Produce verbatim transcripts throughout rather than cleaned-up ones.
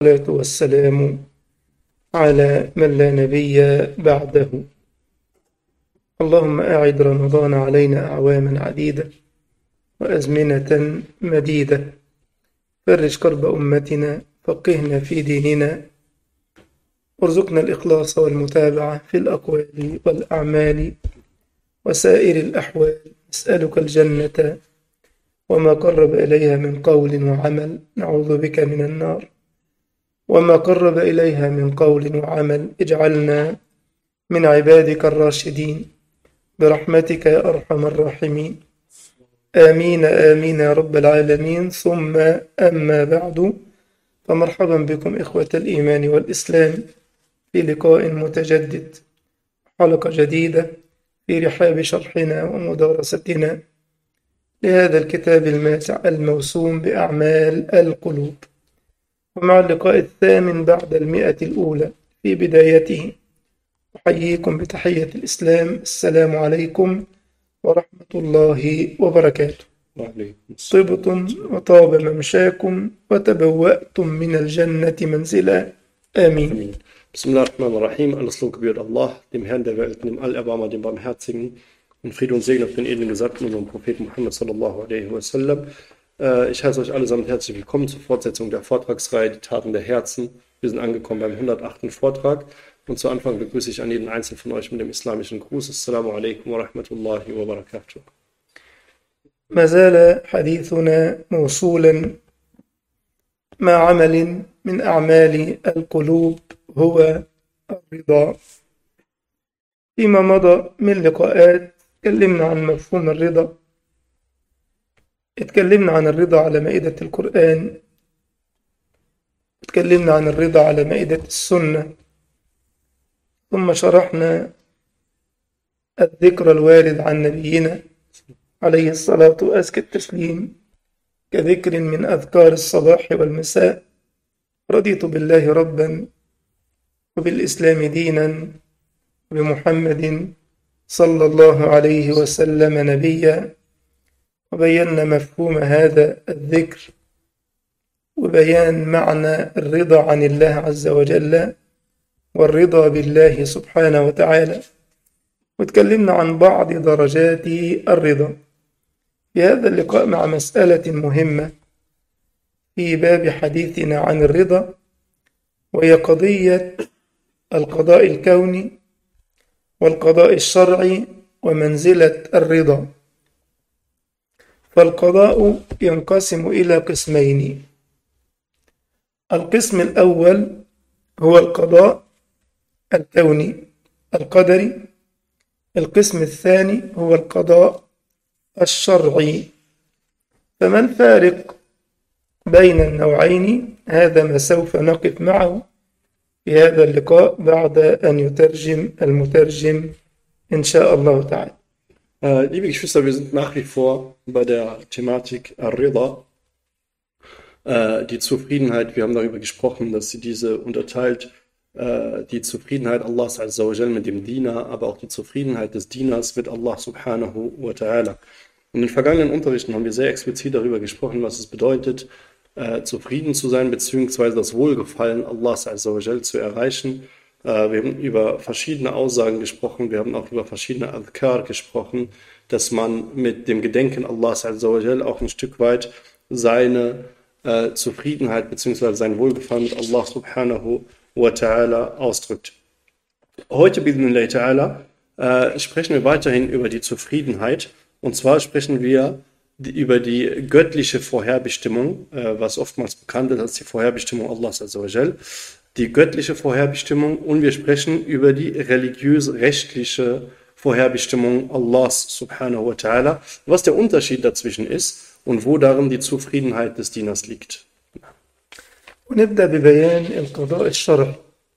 والصلاة والسلام على من لا نبي بعده. اللهم أعد رمضان علينا أعواما عديدة وأزمنة مديدة. فرج كرب أمتنا، فقهنا في ديننا، وارزقنا الإخلاص والمتابعة في الأقوال والأعمال وسائر الأحوال. نسألك الجنة وما قرب إليها من قول وعمل، نعوذ بك من النار وما قرب إليها من قول وعمل. اجعلنا من عبادك الراشدين برحمتك يا أرحم الراحمين. آمين آمين يا رب العالمين. ثم أما بعد، فمرحبا بكم إخوة الإيمان والإسلام في لقاء متجدد، حلقة جديدة في رحاب شرحنا ومدارستنا لهذا الكتاب الماتع الموسوم بأعمال القلوب، ومع اللقاء الثامن بعد المئة الأولى. في بدايته أحييكم بتحية الإسلام، السلام عليكم ورحمة الله وبركاته. طبتم وطاب ممشاكم وتبوأتم من الجنة منزلا. آمين. Bismillahirrahmanirrahim. Alles Lob gebührt Allah, dem Herrn der Welt, dem Allerbarmer, dem Barmherzigen, und Friede und Segen auf den edlen Gesandten, unserem Propheten Muhammad sallallahu alaihi wasallam. Ich heiße euch allesamt herzlich willkommen zur Fortsetzung der Vortragsreihe Die Taten der Herzen. Wir sind angekommen beim hundertachten Vortrag, und zu Anfang begrüße ich an jeden Einzelnen von euch mit dem islamischen Gruß. Assalamu alaikum wa rahmatullahi wa barakatuh. ما زال حديثنا موصولا مع عمل من أعمال القلوب هو الرضا. فيما مضى من لقاءات تكلمنا عن مفهوم الرضا، اتكلمنا عن الرضا على مائدة القرآن، اتكلمنا عن الرضا على مائدة السنة، ثم شرحنا الذكر الوارد عن نبينا عليه الصلاة وأزكى التسليم كذكر من أذكار الصباح والمساء: رضيت بالله ربا وبالإسلام دينا وبمحمد صلى الله عليه وسلم نبيا. وبينا مفهوم هذا الذكر وبيان معنى الرضا عن الله عز وجل والرضا بالله سبحانه وتعالى، وتكلمنا عن بعض درجات الرضا. في هذا اللقاء مع مسألة مهمة في باب حديثنا عن الرضا، وهي قضية القضاء الكوني والقضاء الشرعي ومنزلة الرضا. فالقضاء ينقسم إلى قسمين: القسم الأول هو القضاء الكوني القدري، القسم الثاني هو القضاء الشرعي. فما الفارق بين النوعين؟ هذا ما سوف نقف معه في هذا اللقاء بعد أن يترجم المترجم إن شاء الله تعالى. Äh, liebe Geschwister, wir sind nach wie vor bei der Thematik Ar-Rida, äh, die Zufriedenheit. Wir haben darüber gesprochen, dass sie diese unterteilt, äh, die Zufriedenheit Allahs Azza wa Jal mit dem Diener, aber auch die Zufriedenheit des Dieners mit Allah subhanahu wa ta'ala. In den vergangenen Unterrichten haben wir sehr explizit darüber gesprochen, was es bedeutet, äh, zufrieden zu sein, beziehungsweise das Wohlgefallen Allahs Azza wa Jal zu erreichen. Wir haben über verschiedene Aussagen gesprochen, wir haben auch über verschiedene Adhkar gesprochen, dass man mit dem Gedenken Allahs Azza wa Jal auch ein Stück weit seine äh, Zufriedenheit bzw. sein Wohlgefallen mit Allah subhanahu wa ta'ala ausdrückt. Heute, bi'idhnillahi ta'ala, äh, sprechen wir weiterhin über die Zufriedenheit, und zwar sprechen wir die, über die göttliche Vorherbestimmung, äh, was oftmals bekannt ist als die Vorherbestimmung Allahs Azza wa Jal. Die göttliche Vorherbestimmung, und wir sprechen über die religiös-rechtliche Vorherbestimmung Allahs subhanahu wa ta'ala, was der Unterschied dazwischen ist und wo darin die Zufriedenheit des Dieners liegt. ونبدأ ببيان القضاء الشرعي.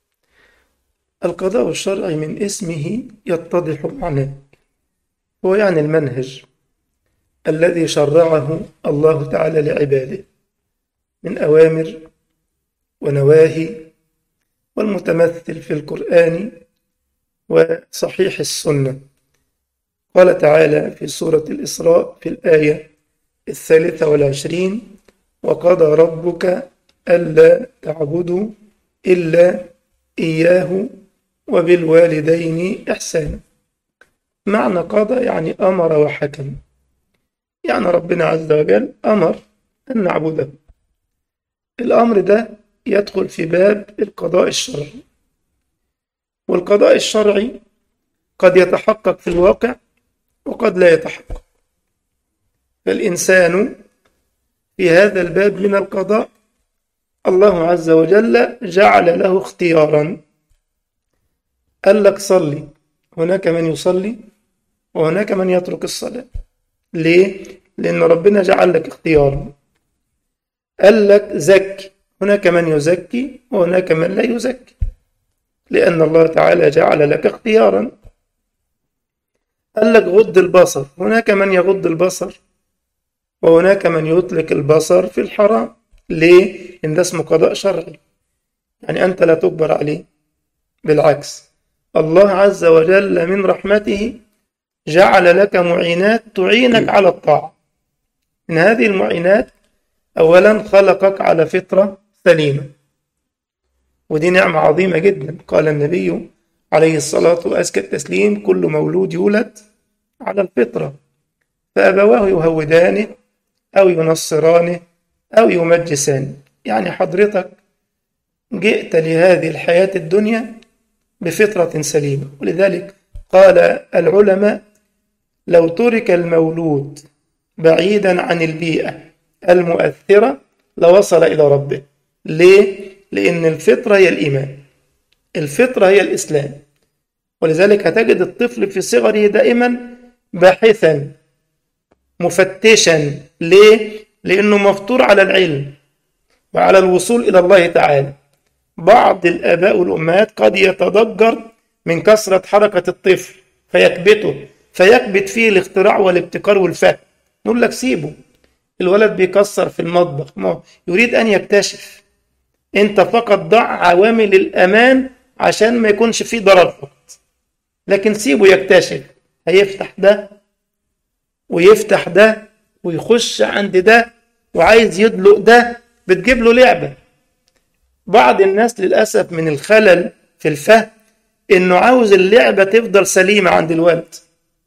القضاء الشرعي من اسمه يتضح معناه، هو يعني المنهج الذي شرعه الله تعالى لعباده من أوامر ونواهي، والمتمثل في القرآن وصحيح السنة. قال تعالى في سورة الإسراء في الآية الثالثة والعشرين: وقضى ربك ألا تعبدوا إلا إياه وبالوالدين إحسانا. معنى قضى يعني أمر وحكم، يعني ربنا عز وجل أمر أن نعبده. الأمر ده يدخل في باب القضاء الشرعي، والقضاء الشرعي قد يتحقق في الواقع وقد لا يتحقق. فالإنسان في هذا الباب من القضاء الله عز وجل جعل له اختيارا، قال لك صلي، هناك من يصلي وهناك من يترك الصلاة. ليه؟ لأن ربنا جعل لك اختيارا. قال لك زكي، هناك من يزكي وهناك من لا يزكي، لأن الله تعالى جعل لك اختيارا. قال لك غض البصر، هناك من يغض البصر وهناك من يطلق البصر في الحرام. ليه؟ إن ده اسمه قضاء شرعي، يعني أنت لا تجبر عليه، بالعكس الله عز وجل من رحمته جعل لك معينات تعينك على الطاعة. من هذه المعينات أولا خلقك على فطرة سليمة، ودي نعمة عظيمة جدا. قال النبي عليه الصلاة وأزكى التسليم: كل مولود يولد على الفطرة، فأبواه يهودانه أو ينصرانه أو يمجسانه. يعني حضرتك جئت لهذه الحياة الدنيا بفطرة سليمة. ولذلك قال العلماء: لو ترك المولود بعيدا عن البيئة المؤثرة لوصل إلى ربه. ليه؟ لأن الفطرة هي الإيمان، الفطرة هي الإسلام. ولذلك هتجد الطفل في صغره دائما باحثا مفتشا. ليه؟ لأنه مفطور على العلم وعلى الوصول إلى الله تعالى. بعض الآباء والأمهات قد يتضجر من كثرة حركة الطفل فيكبته، فيكبت فيه الاختراع والابتكار والفهم. نقول لك سيبه، الولد بيكسر في المطبخ، ما يريد أن يكتشف. أنت فقط ضع عوامل الأمان عشان ما يكونش فيه ضرر فقط، لكن سيبه يكتشف. هيفتح ده ويفتح ده ويخش عند ده وعايز يدلق ده، بتجيب له لعبة. بعض الناس للأسف من الخلل في الفهم إنه عاوز اللعبة تفضل سليمة عند الولد،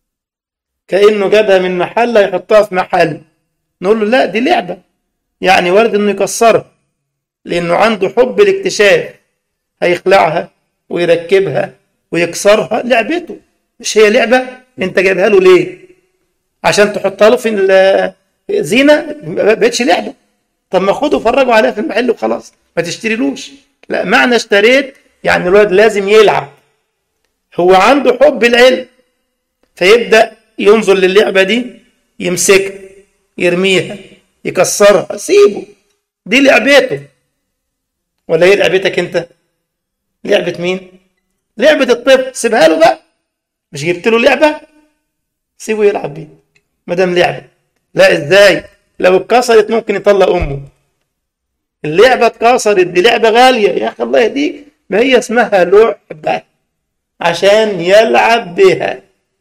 كأنه جابها من محل يحطها في محل. نقول له لا، دي لعبة، يعني وارد إنه يكسرها لأنه عنده حب الاكتشاف، هيخلعها ويركبها ويكسرها، لعبته. مش هي لعبة؟ انت جايبها له ليه؟ عشان تحطها له في زينة؟ ما بقتش لعبة. طب ما خده فرجوا عليها في المحل وخلاص، ما تشتريلوش. لا، معنى اشتريت يعني الولد لازم يلعب، هو عنده حب العلم، فيبدأ ينظر للعبة دي، يمسكها يرميها يكسرها. سيبه، دي لعبته. ولا هي لعبتك انت؟ لعبة مين؟ لعبة الطفل. سيبها له بقى، مش جبت له لعبة؟ سيبه يلعب بيه ما دام لعبة. لا، ازاي؟ لو اتكسرت ممكن يطلق امه. اللعبة اتكسرت، دي لعبة غالية يا اخي، الله يهديك، ما هي اسمها لعبة عشان يلعب بها.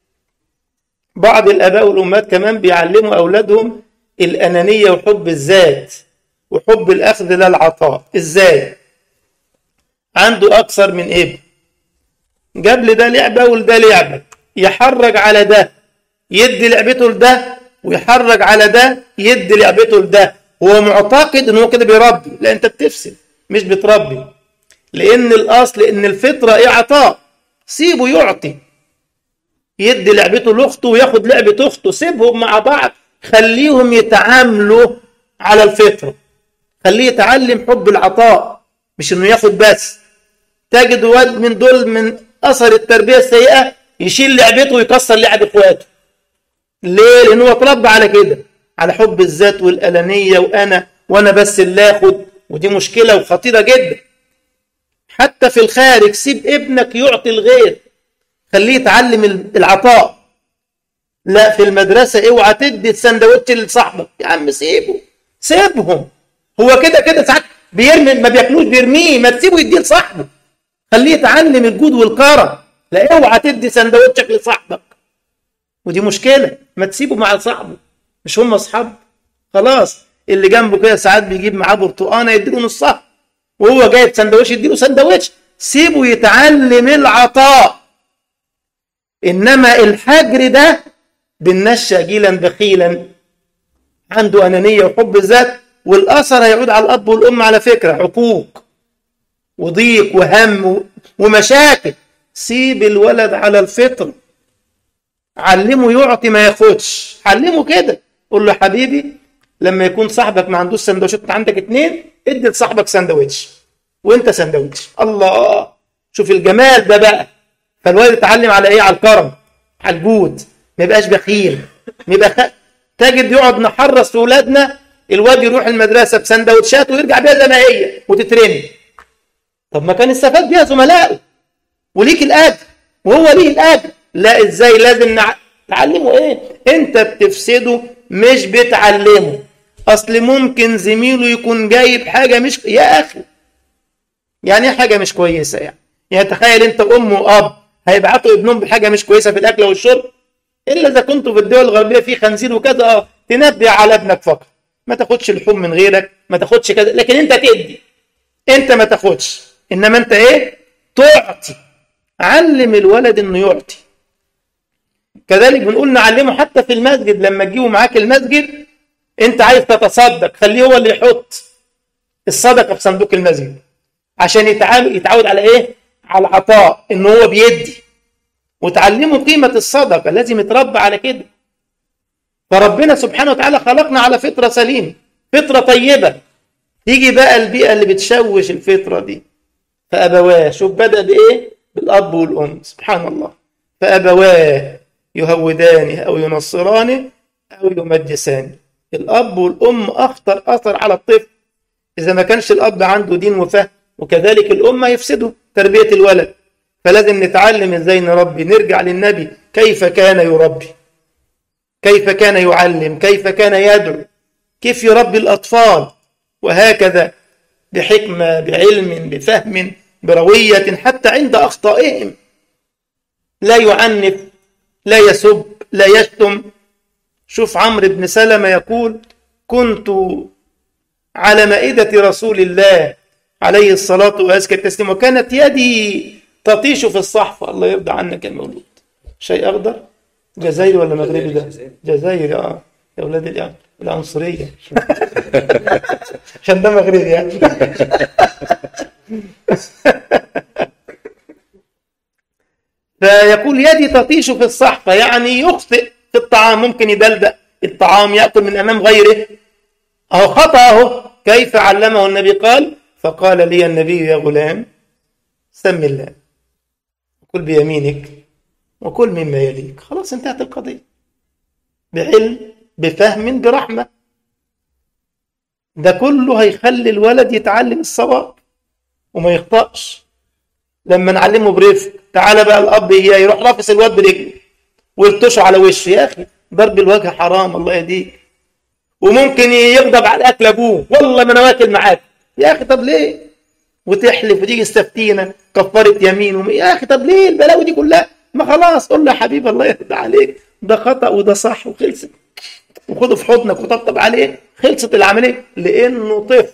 بعض الاباء والامهات كمان بيعلموا اولادهم الانانية وحب الذات وحب الاخذ لا العطاء. ازاي؟ عنده اكثر من ابن، جاب لي ده لعبة ولده لعبة، يحرج على ده يدي لعبته لده، ويحرج على ده يدي لعبته لده. هو معتقد انه كده بيربي. لا، انت بتفسد مش بتربي، لان الاصل ان الفطرة ايه؟ عطاء. سيبه يعطي، يدي لعبته لاخته وياخد لعبة اخته. سيبهم مع بعض، خليهم يتعاملوا على الفطرة، خليه يتعلم حب العطاء مش انه ياخد بس. تجد واد من دول من اثر التربية السيئة يشيل لعبته ويكسر لعب اخواته. ليه؟ لانه هو اتربى على كده، على حب الذات والأنانية وأنا وأنا بس اللي آخد. ودي مشكلة وخطيرة جدا. حتى في الخارج سيب ابنك يعطي الغير، خليه يتعلم العطاء. لا، في المدرسة اوعى تدي السندوتش لصاحبك، يا عم سيبه، سيبهم. هو كده كده ساعات بيرمي، ما بياكلوش بيرميه، ما تسيبه يديه لصاحبه، خليه يتعلم الجود والكرم. لا، اوعى تدي سندوتشك لصاحبك، ودي مشكلة. ما تسيبه مع صاحبه، مش هم اصحاب؟ خلاص، اللي جنبه كده ساعات بيجيب معاه برتقانه يديله نصها، وهو جايب سندوتش يديله سندوتش. سيبه يتعلم العطاء. انما الحجر ده بالنشأ جيلا بخيلا، عنده انانيه وحب الذات، والاثر هيعود على الاب والام على فكره، عقوق وضيق وهم ومشاكل. سيب الولد على الفطر، علمه يعطي ما ياخدش، علمه كده. قول له حبيبي لما يكون صاحبك ما عندوش سندوتشات، عندك اتنين، ادي لصاحبك سندوتش وانت سندوتش. الله، شوف الجمال ده بقى. فالولد يتعلم على ايه؟ على الكرم، على الجود، ما يبقاش بخيل. ما يبقى خ... تجد يقعد نحرص في اولادنا، الواد يروح المدرسه بسندوتشات ويرجع بيها زي ما هي وتترمي. طب ما كان استفاد بيها زملائه وليك الاجر وهو ليه الاجر. لا، ازاي؟ لازم نع... تعلمه ايه؟ انت بتفسده مش بتعلمه. اصل ممكن زميله يكون جايب حاجه مش، يا اخي يعني ايه حاجه مش كويسه؟ يعني يعني تخيل انت ام واب هيبعتوا ابنهم بحاجه مش كويسه في الاكل والشرب، الا اذا كنتوا في الدول الغربيه في خنزير وكذا، اه تنبه على ابنك فقط، ما تاخدش لحوم من غيرك، ما تاخدش كذا، لكن انت تدي، انت ما تاخدش. انما انت ايه؟ تعطي. علم الولد انه يعطي. كذلك بنقول نعلمه حتى في المسجد، لما تجيبه معاك المسجد انت عايز تتصدق، خليه هو اللي يحط الصدقه في صندوق المسجد، عشان يتعود يتعود على ايه؟ على العطاء، ان هو بيدي. وتعلمه قيمه الصدقه، لازم يتربى على كده. فربنا سبحانه وتعالى خلقنا على فطره سليمه، فطره طيبه. يجي بقى البيئه اللي بتشوش الفطره دي، فابواه. شوف بدأ بايه؟ بالاب والام. سبحان الله. فابواه يهودانه او ينصرانه او يمجسانه. الاب والام اخطر اثر على الطفل اذا ما كانش الاب عنده دين وفهم، وكذلك الام يفسدوا تربيه الولد. فلازم نتعلم ازاي نربي. نرجع للنبي، كيف كان يربي، كيف كان يعلم، كيف كان يدعو، كيف يربي الاطفال. وهكذا بحكمه، بعلم، بفهم، برويه، حتى عند اخطائهم لا يعنف، لا يسب، لا يشتم. شوف عمرو بن سلمة يقول: كنت على مائدة رسول الله عليه الصلاة وأزكى التسليم، وكانت يدي تطيش في الصحفة. الله يرضى عنك يا مولود. شيء أخضر؟ جزائري ولا مغربي ده؟ جزائري. اه يا أولاد العنصرية. عشان ده مغربي يعني. فيقول يدي تطيش في الصحفة، يعني يخطئ في الطعام، ممكن يدلدق الطعام، يأكل من أمام غيره. أهو خطأ أهو. كيف علمه النبي؟ قال: فقال لي النبي: يا غلام سم الله وكل بيمينك وكل مما يليك. خلاص انتهت القضية. بعلم، بفهم، برحمة. ده كله هيخلي الولد يتعلم الصواب وما يخطأش. لما نعلمه برفق، تعالى بقى الأب إياه يروح رافس الواد برجله ويلطشه على وشه. يا أخي ضرب الوجه حرام، الله يهديك. وممكن يغضب على أكل أبوه، والله ما أنا واكل معاك. يا أخي طب ليه؟ وتحلف وتيجي استفتينا كفارة يمين وم... يا أخي طب ليه البلاوي دي كلها؟ ما خلاص قول له يا حبيبي الله يهدى عليك، ده خطأ وده صح، وخلصت. وخده في حضنك وطبطب عليه، خلصت العملية. لأنه طفل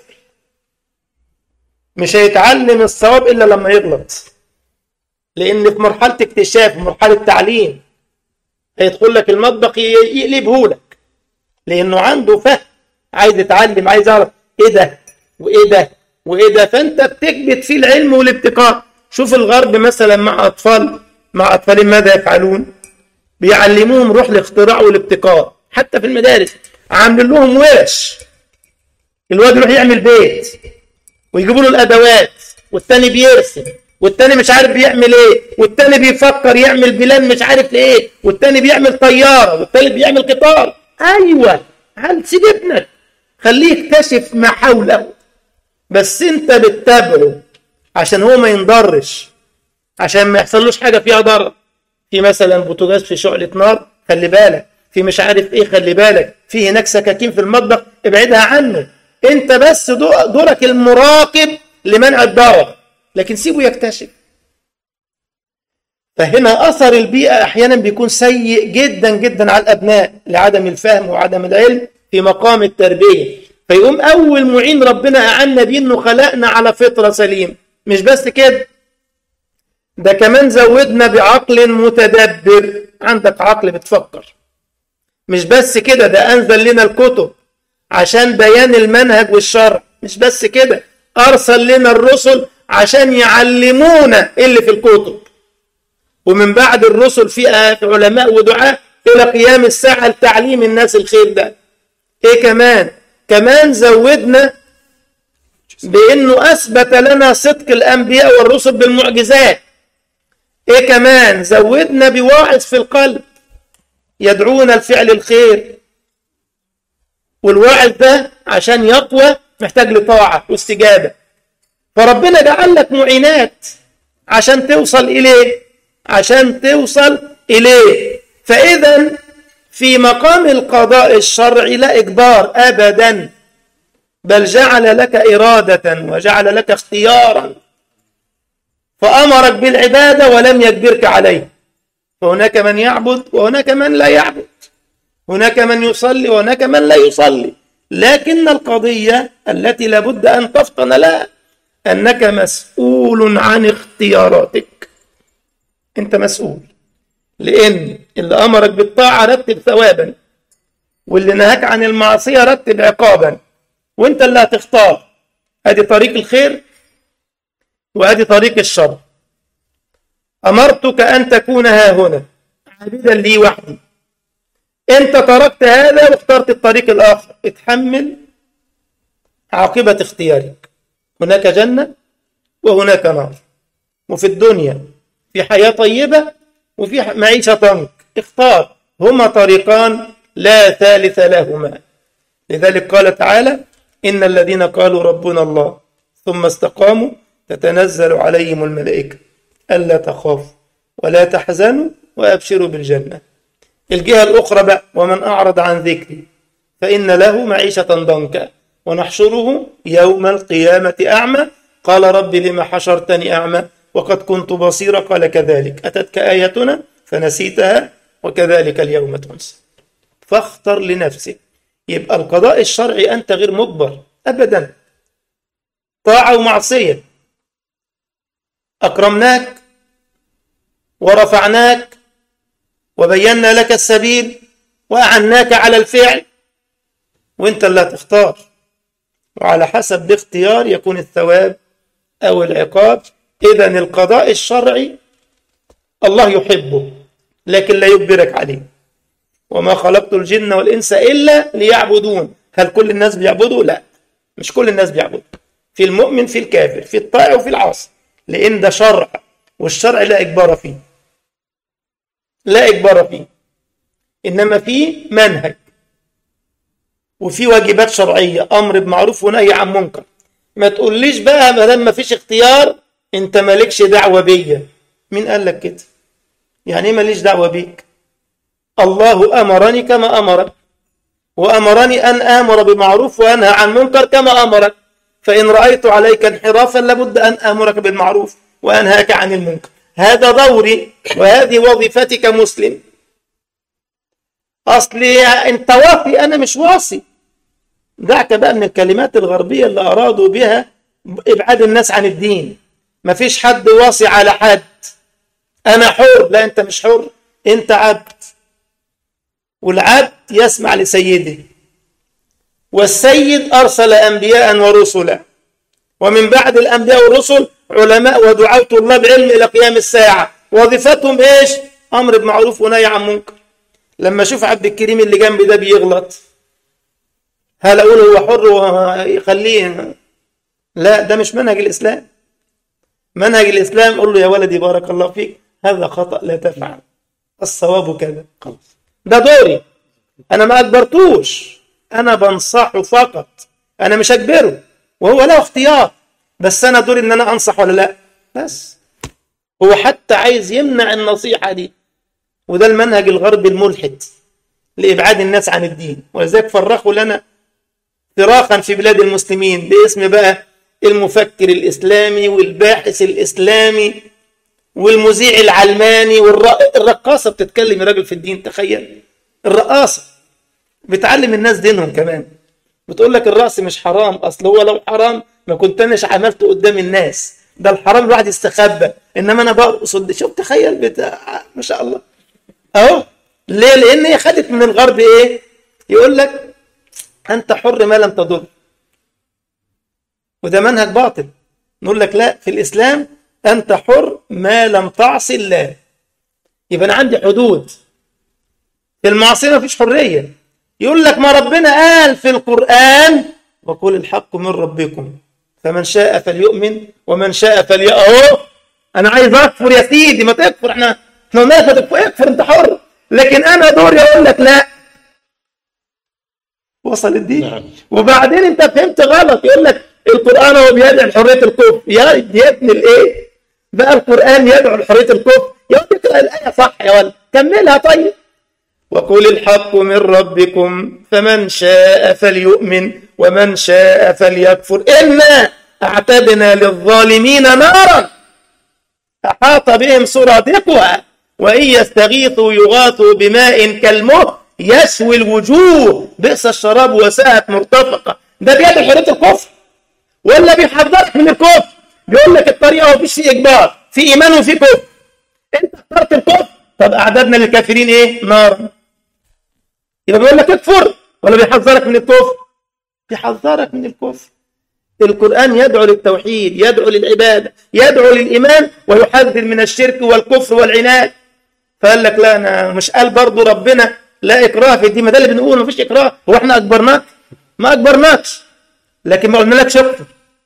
مش هيتعلم الصواب إلا لما يغلط. لأن في مرحلة اكتشاف، مرحلة تعليم، هيدخل لك المطبخ يقلبه لك، لأنه عنده فهم، عايز يتعلم، عايز يعرف إيه ده وإيه ده وإيه ده. فأنت بتكبت فيه العلم والابتكار. شوف الغرب مثلا مع أطفال مع أطفال ماذا يفعلون؟ بيعلموهم روح الاختراع والابتكار. حتى في المدارس عاملين لهم ورش، الواد يروح يعمل بيت ويجيبوا له الأدوات، والتاني بيرسم، والتاني مش عارف بيعمل ايه، والتاني بيفكر يعمل بلان مش عارف ايه، والتاني بيعمل طيارة، والتالت بيعمل قطار. ايوه، هل سيب ابنك خليه يكتشف ما حوله، بس انت بتتابعه عشان هو ما ينضرش، عشان ما يحصلوش حاجة فيها ضرر. في مثلا بوتاجاز في شعلة نار، خلي بالك. في مش عارف ايه، خلي بالك. في هناك سكاكين في المطبخ، ابعدها عنه. انت بس دورك المراقب لمنع الضرر، لكن سيبه يكتشف. فهنا أثر البيئة أحيانا بيكون سيء جدا جدا على الأبناء، لعدم الفهم وعدم العلم في مقام التربية. فيقوم أول معين ربنا أعنا بيه إنه خلقنا على فطرة سليم. مش بس كده، ده كمان زودنا بعقل متدبر، عندك عقل بتفكر. مش بس كده، ده أنزل لنا الكتب عشان بيان المنهج والشرع. مش بس كده، أرسل لنا الرسل عشان يعلمونا اللي في الكتب. ومن بعد الرسل في علماء ودعاء إلى قيام الساعة لتعليم الناس الخير ده. إيه كمان؟ كمان زودنا بأنه أثبت لنا صدق الأنبياء والرسل بالمعجزات. إيه كمان؟ زودنا بواعظ في القلب يدعونا لفعل الخير. والواعظ ده عشان يقوى محتاج لطاعة واستجابة. فربنا جعل لك معينات عشان توصل إليه، عشان توصل إليه. فإذا في مقام القضاء الشرعي لا إجبار أبدا، بل جعل لك إرادة وجعل لك اختيارا، فأمرك بالعبادة ولم يجبرك عليه. فهناك من يعبد وهناك من لا يعبد، هناك من يصلي وهناك من لا يصلي، لكن القضية التي لابد أن تفطن لها أنك مسؤول عن اختياراتك. أنت مسؤول، لأن اللي أمرك بالطاعة رتب ثوابا، واللي نهاك عن المعصية رتب عقابا، وأنت اللي هتختار. هذه طريق الخير وهذه طريق الشر. أمرتك أن تكون ها هنا عابدا لي وحدي، أنت تركت هذا واخترت الطريق الآخر، اتحمل عاقبة اختيارك. هناك جنة وهناك نار، وفي الدنيا في حياة طيبة وفي معيشة ضنك. اختار، هما طريقان لا ثالث لهما. لذلك قال تعالى: إن الذين قالوا ربنا الله ثم استقاموا تتنزل عليهم الملائكة ألا تخافوا ولا تحزنوا وأبشروا بالجنة. الجهة الأخرى بقى: ومن أعرض عن ذكري فإن له معيشة ضنكا ونحشره يوم القيامة أعمى قال رب لما حشرتني أعمى وقد كنت بصيرا قال كذلك أتتك آياتنا فنسيتها وكذلك اليوم تنسى. فاختر لنفسك. يبقى القضاء الشرعي أنت غير مجبر أبدا، طاعة ومعصية. أكرمناك ورفعناك وبينا لك السبيل وأعناك على الفعل، وانت اللي هتختار، وعلى حسب الاختيار يكون الثواب أو العقاب. إذن القضاء الشرعي الله يحبه لكن لا يجبرك عليه. وما خلقت الجن والإنس إلا ليعبدون. هل كل الناس بيعبدوا؟ لا، مش كل الناس بيعبدوا. في المؤمن في الكافر، في الطائع وفي العاصي، لأن ده شرع، والشرع لا إجبار فيه، لا إجبار فيه، إنما فيه منهج وفي واجبات شرعية، أمر بمعروف ونهي عن منكر. ما تقوليش بقى ما دام ما فيش اختيار أنت مالكش دعوة بيا. مين قال لك كده؟ يعني إيه ماليش دعوة بيك؟ الله أمرني كما أمرك، وأمرني أن آمر بمعروف وأنهى عن منكر كما أمرك. فإن رأيت عليك انحرافا لابد أن آمرك بالمعروف وأنهاك عن المنكر. هذا دوري وهذه وظيفتي كمسلم. أصلي أنت واصي أنا مش واصي. دعك بقى من الكلمات الغربية اللي أرادوا بها إبعاد الناس عن الدين. ما فيش حد واصي على حد، أنا حر. لا، أنت مش حر، أنت عبد، والعبد يسمع لسيده، والسيد أرسل أنبياء ورسلا، ومن بعد الأنبياء والرسل علماء ودعاة طلاب علم إلى قيام الساعة. وظيفتهم إيش؟ أمر بمعروف ونهي عن منكر. لما أشوف عبد الكريم اللي جنبي ده بيغلط، هل أقول هو حر ويخليه؟ لا، ده مش منهج الإسلام. منهج الإسلام قل له يا ولدي بارك الله فيك هذا خطأ لا تفعل، الصواب كذا. خلاص، ده دوري، أنا ما أجبرتوش، أنا بنصحه فقط، أنا مش أجبره، وهو له اختيار، بس أنا دوري إن أنا أنصح ولا لا بس. هو حتى عايز يمنع النصيحة دي، وده المنهج الغربي الملحد لإبعاد الناس عن الدين. ولذلك فرقوا لنا فراخا في بلاد المسلمين باسم بقى المفكر الإسلامي والباحث الإسلامي والمذيع العلماني والرقاصة بتتكلم يا راجل في الدين. تخيل، الرقاصة بتعلم الناس دينهم كمان، بتقول لك الرأس مش حرام، أصل هو لو حرام ما كنت أناش عملته قدام الناس، ده الحرام الواحد يستخبى، إنما أنا برقص. شوف تخيل بتاع ما شاء الله أهو. ليه؟ لأن هي خدت من الغرب إيه؟ يقول لك أنت حر ما لم تضر، وده منهج باطل. نقول لك لا، في الإسلام أنت حر ما لم تعصي الله. يبقى أنا عندي حدود، في المعصية ما فيش حرية. يقول لك ما ربنا قال في القرآن وقل الحق من ربكم فمن شاء فليؤمن ومن شاء فليأهو. أنا عايز أكفر يا سيدي، ما تكفر، احنا احنا قلنا لك اكفر أنت حر، لكن أنا دوري أقول لك لا. وصلت دي؟ نعم. وبعدين أنت فهمت غلط، يقول لك القرآن هو بيدعو لحرية الكفر. يا يا ابن الإيه؟ بقى القرآن يدعو لحرية الكفر؟ يا ولد اقرأ الآية صح يا ولد، كملها طيب. وقل الحق من ربكم فمن شاء فليؤمن ومن شاء فليكفر إنا أعتدنا للظالمين نارا أحاط بهم سرادقها وإن يستغيثوا يغاثوا بماء كالمهل يشوي الوجوه بئس الشراب وساءت مرتفقة. ده بيد حرية الكفر ولا بيحذرك من الكفر؟ بيقول لك الطريقة ومفيش فيه إجبار، في إيمان وفي كفر. أنت اخترت الكفر، طب أعددنا للكافرين إيه؟ نارا. يبقى بيقول لك اكفر ولا بيحذرك من الكفر؟ بيحذرك من الكفر. القرآن يدعو للتوحيد، يدعو للعبادة، يدعو للإيمان، ويحذر من الشرك والكفر والعناد. فقال لك لا، أنا مش قال برضو ربنا لا إكراه في الدين؟ ما ده اللي بنقول، ما فيش إكراه. هو احنا أجبرناك؟ ما أجبرناكش، لكن ما قلنا لكش اكفر،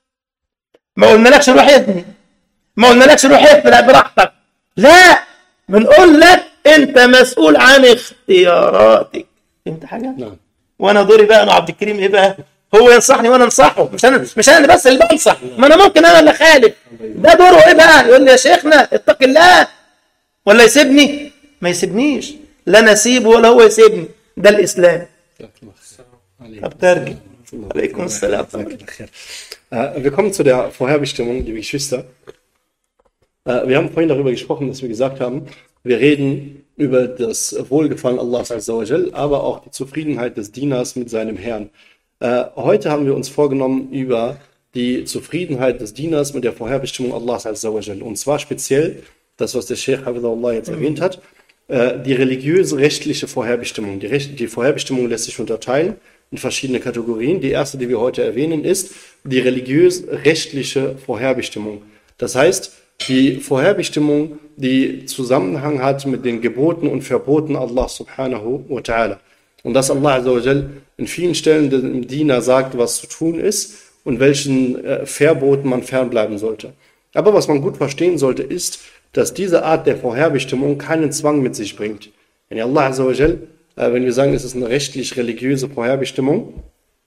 ما قلنا لكش روح يثني، ما قلنا لكش روح يثني براحتك. لا، بنقول لك أنت مسؤول عن اختياراتك. فهمت حاجة؟ نعم. وأنا دوري بقى أنا عبد الكريم إيه بقى؟ هو ينصحني وأنا أنصحه، مش أنا مش أنا بس اللي بنصح، ما أنا ممكن أنا اللي خالف. ده دوره إيه بقى؟ يقول لي يا شيخنا اتق الله، ولا يسيبني؟ ما يسيبنيش، لا أنا أسيبه ولا هو يسيبني. ده الإسلام. طب ترجع. عليكم السلام. Wir kommen zu der Vorherbestimmung, liebe Geschwister. Wir haben vorhin darüber gesprochen, dass wir gesagt haben, wir reden über das Wohlgefallen Allahs Azza wa Jal, aber auch die Zufriedenheit des Dieners mit seinem Herrn. Heute haben wir uns vorgenommen, über die Zufriedenheit des Dieners mit der Vorherbestimmung Allahs Azza wa Jal. Und zwar speziell, das was der Sheikh Hafidhahullah jetzt erwähnt hat, die religiöse rechtliche Vorherbestimmung. Die, Recht, die Vorherbestimmung lässt sich unterteilen in verschiedene Kategorien. Die erste, die wir heute erwähnen, ist die religiös-rechtliche Vorherbestimmung. Das heißt, die Vorherbestimmung, die Zusammenhang hat mit den Geboten und Verboten Allah subhanahu wa ta'ala. Und dass Allah Azza wa Jal in vielen Stellen dem Diener sagt, was zu tun ist und welchen äh, Verboten man fernbleiben sollte. Aber was man gut verstehen sollte, ist, dass diese Art der Vorherbestimmung keinen Zwang mit sich bringt. Wenn Allah Azza wa Jal, äh, wenn wir sagen, es ist eine rechtlich-religiöse Vorherbestimmung,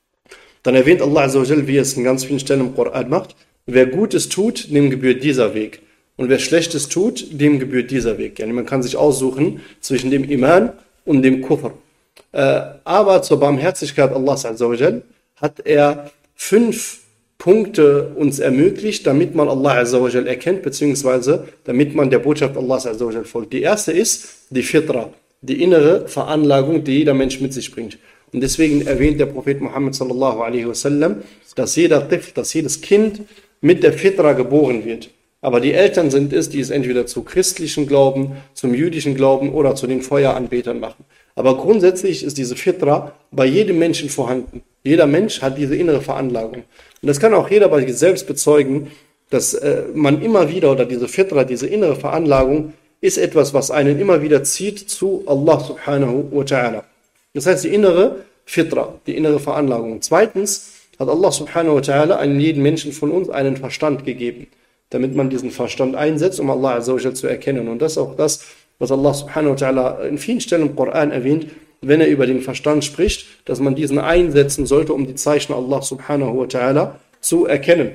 dann erwähnt Allah Azza wa Jal, wie es in ganz vielen Stellen im Koran macht, wer Gutes tut, dem gebührt dieser Weg. Und wer Schlechtes tut, dem gebührt dieser Weg. Yani man kann sich aussuchen zwischen dem Iman und dem Kufr. Äh, aber zur Barmherzigkeit Allahs Azza wa Jal hat er fünf Punkte uns ermöglicht, damit man Allah Azza wa Jal erkennt, beziehungsweise damit man der Botschaft Allahs Azza wa Jal folgt. Die erste ist die Fitra, die innere Veranlagung, die jeder Mensch mit sich bringt. Und deswegen erwähnt der Prophet Muhammad sallallahu alaihi wasallam, dass jeder Tifl, dass jedes Kind mit der Fitra geboren wird. Aber die Eltern sind es, die es entweder zu christlichen Glauben, zum jüdischen Glauben oder zu den Feueranbetern machen. Aber grundsätzlich ist diese Fitra bei jedem Menschen vorhanden. Jeder Mensch hat diese innere Veranlagung. Und das kann auch jeder bei sich selbst bezeugen, dass äh, man immer wieder, oder diese Fitra, diese innere Veranlagung, ist etwas, was einen immer wieder zieht zu Allah subhanahu wa ta'ala. Das heißt, die innere Fitra, die innere Veranlagung. Zweitens hat Allah subhanahu wa ta'ala an jeden Menschen von uns einen Verstand gegeben, damit man diesen Verstand einsetzt, um Allah Azza wa Jal zu erkennen. Und das ist auch das, was Allah subhanahu wa ta'ala in vielen Stellen im Koran erwähnt, wenn er über den Verstand spricht, dass man diesen einsetzen sollte, um die Zeichen Allah subhanahu wa ta'ala zu erkennen.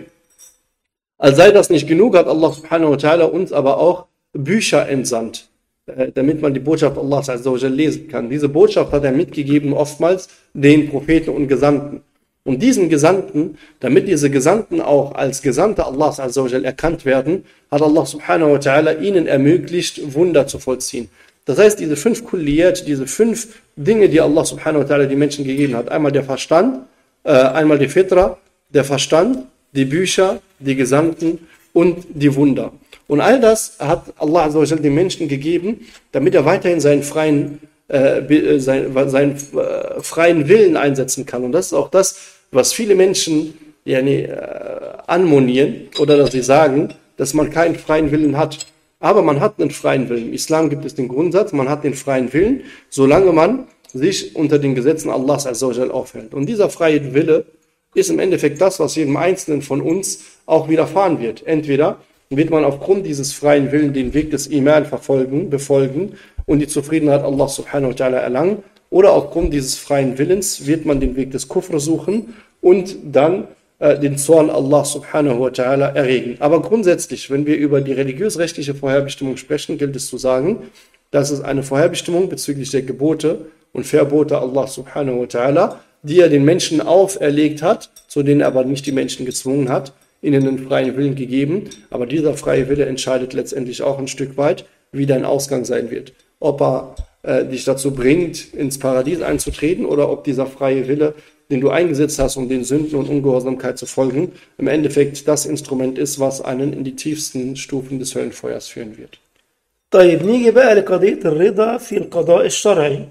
Als sei das nicht genug, hat Allah subhanahu wa ta'ala uns aber auch Bücher entsandt, damit man die Botschaft Allahs Azza wa Jal lesen kann. Diese Botschaft hat er mitgegeben oftmals den Propheten und Gesandten. Und diesen Gesandten, damit diese Gesandten auch als Gesandte Allahs Azza wa Jal erkannt werden, hat Allah subhanahu wa ta'ala ihnen ermöglicht, Wunder zu vollziehen. Das heißt, diese fünf Kulliyat, diese fünf Dinge, die Allah subhanahu wa ta'ala die Menschen gegeben hat, einmal der Verstand, Äh, einmal die Fitra, der Verstand, die Bücher, die Gesandten und die Wunder. Und all das hat Allah Azza wa Jalla den Menschen gegeben, damit er weiterhin seinen freien, äh, seinen, seinen äh, freien Willen einsetzen kann. Und das ist auch das, was viele Menschen ja, nee, äh, anmonieren oder dass sie sagen, dass man keinen freien Willen hat. Aber man hat einen freien Willen. Im Islam gibt es den Grundsatz, man hat den freien Willen, solange man sich unter den Gesetzen Allahs Azza wa Jalla aufhält. Und dieser freie Wille ist im Endeffekt das, was jedem Einzelnen von uns auch widerfahren wird. Entweder wird man aufgrund dieses freien Willen den Weg des Iman verfolgen, befolgen und die Zufriedenheit Allah subhanahu wa ta'ala erlangen, oder aufgrund dieses freien Willens wird man den Weg des Kufr suchen und dann äh, den Zorn Allah subhanahu wa ta'ala erregen. Aber grundsätzlich, wenn wir über die religiös-rechtliche Vorherbestimmung sprechen, gilt es zu sagen, dass es eine Vorherbestimmung bezüglich der Gebote und Verbote Allah subhanahu wa ta'ala, die er den Menschen auferlegt hat, zu denen er aber nicht die Menschen gezwungen hat, ihnen einen freien Willen gegeben. Aber dieser freie Wille entscheidet letztendlich auch ein Stück weit, wie dein Ausgang sein wird. Ob er äh, dich dazu bringt, ins Paradies einzutreten, oder ob dieser freie Wille, den du eingesetzt hast, um den Sünden und Ungehorsamkeit zu folgen, im Endeffekt das Instrument ist, was einen in die tiefsten Stufen des Höllenfeuers führen wird. طيب نيجي بقى لقضية الرضا في القضاء الشرعي.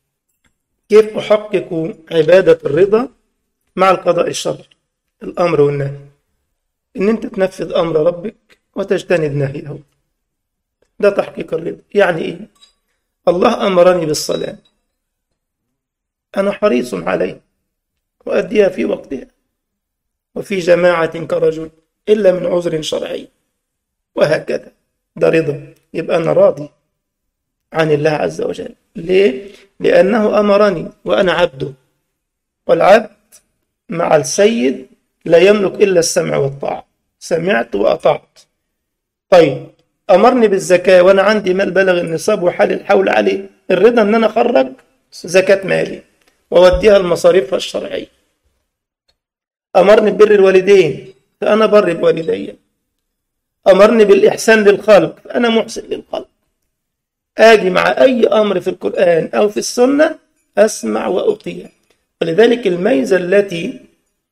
كيف أحقق عبادة الرضا مع القضاء الشرعي؟ الأمر والنهي. إن أنت تنفذ أمر ربك وتجتنب نهيه. ده تحقيق الرضا. يعني إيه؟ الله أمرني بالصلاة، أنا حريص عليه وأديها في وقتها وفي جماعة كرجل إلا من عذر شرعي، وهكذا. ده رضا. يبقى أنا راضي عن الله عز وجل. ليه؟ لأنه أمرني وأنا عبده، والعبد مع السيد لا يملك إلا السمع والطاعة. سمعت وأطعت. طيب أمرني بالزكاة وأنا عندي مال بلغ النصاب وحال الحول عليه، الرضا أن أنا أخرج زكاة مالي وأوديها المصاريفها الشرعية. أمرني ببر الوالدين فأنا بر بوالدي. أمرني بالإحسان للخلق فأنا محسن للخلق. آجي مع أي أمر في القرآن أو في السنة أسمع وأطيع. ولذلك الميزة التي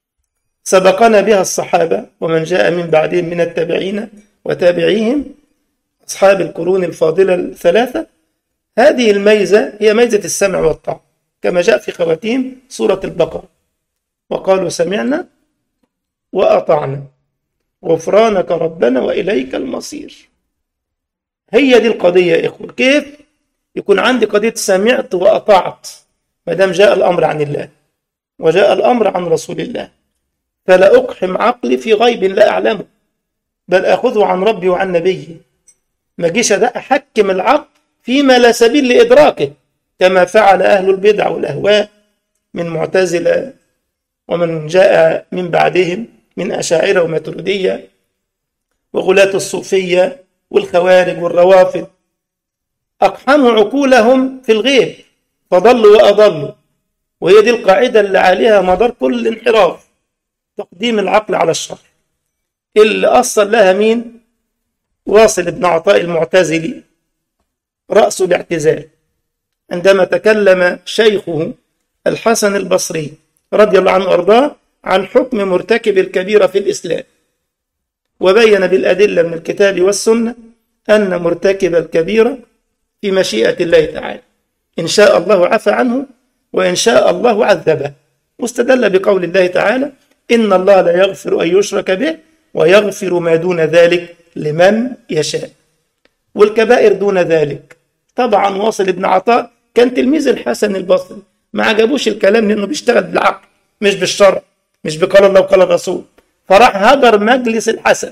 سبقنا بها الصحابة ومن جاء من بعدهم من التابعين وتابعيهم أصحاب القرون الفاضلة الثلاثة، هذه الميزة هي ميزة السمع والطاعة، كما جاء في خواتيم سورة البقرة: وقالوا سمعنا وأطعنا غفرانك ربنا وإليك المصير. هي دي القضية يا إخوة. كيف يكون عندي قضية سمعت وأطعت ما دام جاء الأمر عن الله وجاء الأمر عن رسول الله، فلا أقحم عقلي في غيب لا أعلمه، بل أخذه عن ربي وعن نبيه. ما جيش أحكم العقل فيما لا سبيل لإدراكه، كما فعل أهل البدع والأهواء من معتزلة ومن جاء من بعدهم من أشاعرة وماتريدية وغلاة الصوفية والخوارج والروافض. أقحموا عقولهم في الغيب فضلوا وأضلوا. وهي دي القاعدة اللي عليها مدار كل انحراف، تقديم العقل على الشرع، اللي أصل لها مين؟ واصل بن عطاء المعتزلي رأس الاعتزال، عندما تكلم شيخه الحسن البصري رضي الله عنه وأرضاه عن حكم مرتكب الكبيرة في الإسلام، وبين بالأدلة من الكتاب والسنة أن مرتكب الكبيرة في مشيئة الله تعالى، إن شاء الله عفى عنه وإن شاء الله عذبه. واستدل بقول الله تعالى: إن الله لا يغفر أن يشرك به ويغفر ما دون ذلك لمن يشاء. والكبائر دون ذلك. طبعا واصل ابن عطاء كان تلميذ الحسن البصري، ما عجبوش الكلام لأنه بيشتغل بالعقل مش بالشرع، مش بقال الله وقال الرسول، فراح هجر مجلس الحسن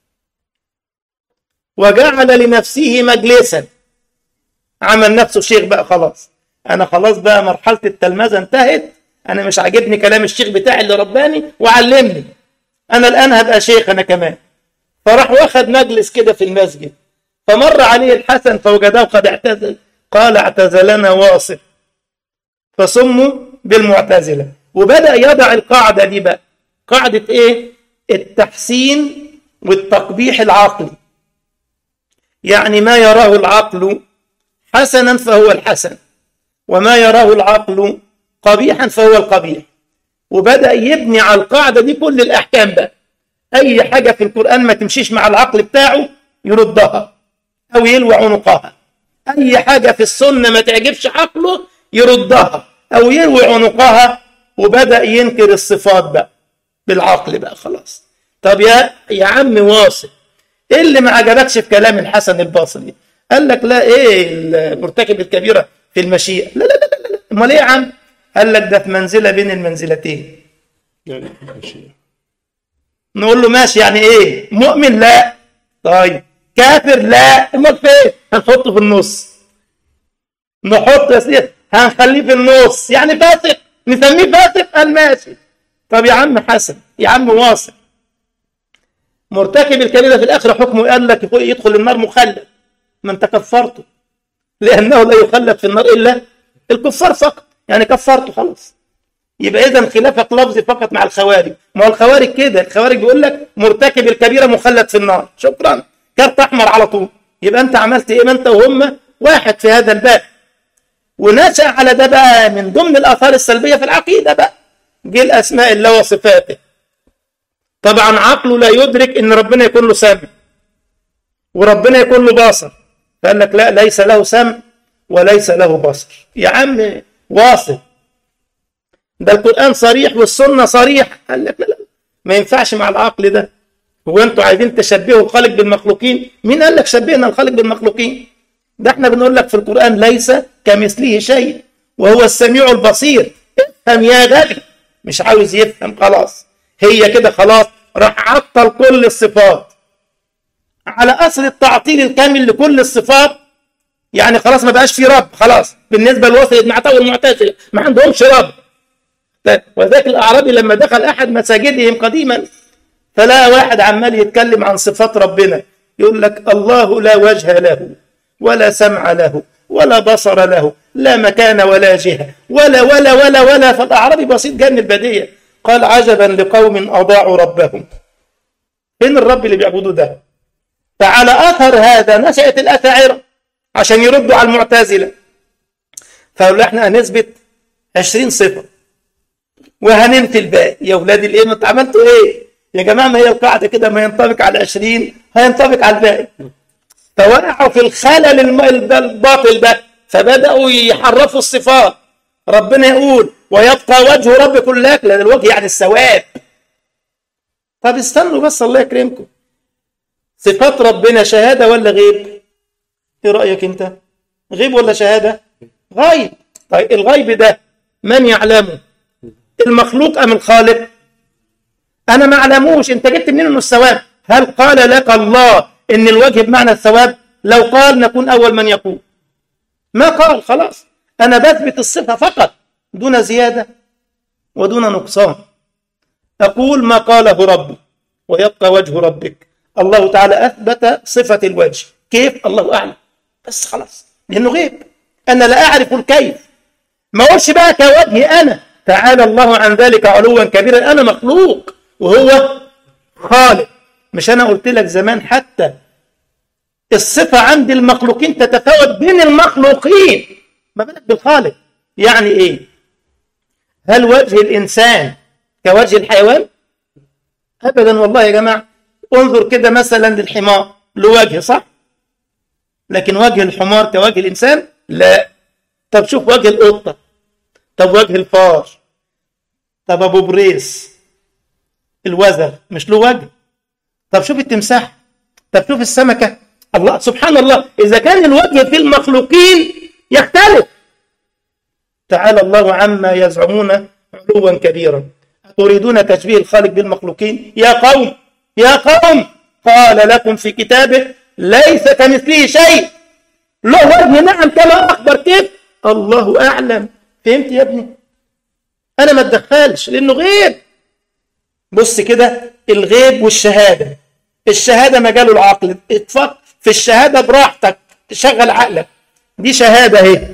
وجعل لنفسه مجلسا، عمل نفسه شيخ بقى. خلاص أنا خلاص بقى مرحلة التلمذة انتهت، أنا مش عاجبني كلام الشيخ بتاعي اللي رباني وعلمني، أنا الآن هبقى شيخ أنا كمان. فراح واخد مجلس كده في المسجد، فمر عليه الحسن فوجده قد اعتزل، قال: اعتزلنا واصل، فسموا بالمعتزلة. وبدأ يضع القاعدة دي بقى، قاعدة إيه؟ التحسين والتقبيح العقلي. يعني ما يراه العقل حسنا فهو الحسن، وما يراه العقل قبيحا فهو القبيح. وبدأ يبني على القاعدة دي كل الأحكام بقى. أي حاجة في القرآن ما تمشيش مع العقل بتاعه يردها أو يلوي عنقها. أي حاجة في السنة ما تعجبش عقله يردها أو يلوي عنقها. وبدأ ينكر الصفات بقى بالعقل بقى خلاص. طب يا يا عم واصل، إيه اللي ما عجبكش في كلام الحسن البصري؟ قال لك لا، إيه المرتكب الكبيرة في المشيئة؟ لا لا لا لا لا. أمال إيه يا عم؟ قال لك ده في منزلة بين المنزلتين. يعني المشيئة. نقول له ماشي، يعني إيه؟ مؤمن؟ لا. طيب كافر؟ لا. أمال فين؟ هنحطه في النص. نحط يا سيدي هنخليه في النص، يعني فاسق، نسميه فاسق؟ قال ماشي. طب يا عم حسن، يا عم واصل، مرتكب الكبيرة في الآخرة حكمه قال لك يدخل النار مخلد، ما انت كفرته، لأنه لا يخلد في النار إلا الكفار فقط، يعني كفرته خلاص. يبقى إذا خلافك لفظي فقط مع الخوارج. ما هو الخوارج كده، الخوارج بيقول لك مرتكب الكبيرة مخلد في النار، شكرا، كارت أحمر على طول. يبقى أنت عملت إيه؟ ما أنت وهم واحد في هذا الباب. ونشأ على ده بقى من ضمن الآثار السلبية في العقيدة بقى جه الأسماء الله وصفاته. طبعا عقله لا يدرك ان ربنا يكون له سمع وربنا يكون له بصر، فقال لك لا، ليس له سمع وليس له بصر. يا عم واصل، ده القرآن صريح والسنة صريح. قال لك لا لا، ما ينفعش مع العقل ده. هو انتوا عايزين تشبهوا الخالق بالمخلوقين؟ مين قال لك شبهنا الخالق بالمخلوقين؟ ده احنا بنقول لك في القرآن ليس كمثله شيء وهو السميع البصير. افهم يا غبي. مش عاوز يفهم خلاص، هي كده خلاص، راح عطل كل الصفات على أصل التعطيل الكامل لكل الصفات. يعني خلاص ما بقاش في رب، خلاص بالنسبة لوصل ابن عطاء والمعتزلة ما عندهمش رب. وذاك الأعرابي لما دخل أحد مساجدهم قديما فلا واحد عمال يتكلم عن صفات ربنا، يقول لك الله لا وجه له ولا سمع له ولا بصر له، لا مكان ولا جهة ولا ولا ولا ولا. فالأعرابي بسيط جاي من البدية، قال عجبا لقوم أضاعوا ربهم. فين الرب اللي بيعبدوا ده؟ فعلى أثر هذا نشأت الأشاعرة عشان يردوا على المعتزلة، فقالوا احنا هنثبت عشرين صفة وهننفي الباقي. يا ولاد الايه، انتوا عملتوا ايه يا جماعة؟ ما هي القاعدة كده، ما ينطبق على عشرين هينطبق على الباقي. فوقعوا في الخلل الباطل ده، فبدأوا يحرفوا الصفات. ربنا يقول ويبقى وجه ربكم لا يكلل، الوجه يعني الثواب. طب استنوا بس الله يكرمكم، صفات ربنا شهادة ولا غيب؟ ايه رأيك انت؟ غيب ولا شهادة؟ غيب. طيب الغيب ده من يعلمه؟ المخلوق أم الخالق؟ أنا ما أعلموش، أنت جبت منين إنه الثواب؟ هل قال لك الله إن الوجه بمعنى الثواب؟ لو قال نكون أول من يقول. ما قال، خلاص أنا بثبت الصفة فقط دون زيادة ودون نقصان. أقول ما قاله ربي ويبقى وجه ربك. الله تعالى أثبت صفة الوجه، كيف؟ الله أعلم، بس خلاص لأنه غيب، أنا لا أعرف الكيف. ما أقولش بقى كوجهي أنا، تعالى الله عن ذلك علوا كبيرا، أنا مخلوق وهو خالق. مش أنا قلت لك زمان حتى الصفة عند المخلوقين تتفاوت بين المخلوقين، ما بالك بالخالق؟ يعني إيه؟ هل وجه الإنسان كوجه الحيوان؟ أبدا والله يا جماعة. انظر كده مثلا للحمار، له وجه صح؟ لكن وجه الحمار كوجه الإنسان؟ لا. طب شوف وجه القطة، طب وجه الفار، طب أبو بريس الوزغ مش له وجه؟ طب شوف التمساح، طب شوف السمكة. الله سبحان الله، إذا كان الوجه في المخلوقين يختلف. تعالى الله عما يزعمون علوا كبيرا. تريدون تشبيه الخالق بالمخلوقين؟ يا قوم يا قوم، قال لكم في كتابه ليس كمثله شيء، له وجه نعم كما أخبر، كيف؟ الله أعلم. فهمت يا ابني؟ أنا ما اتدخلش لأنه غيب. بص كده، الغيب والشهادة. الشهادة مجاله العقل، اتفق في الشهادة براحتك، شغل عقلك، دي شهادة اهي.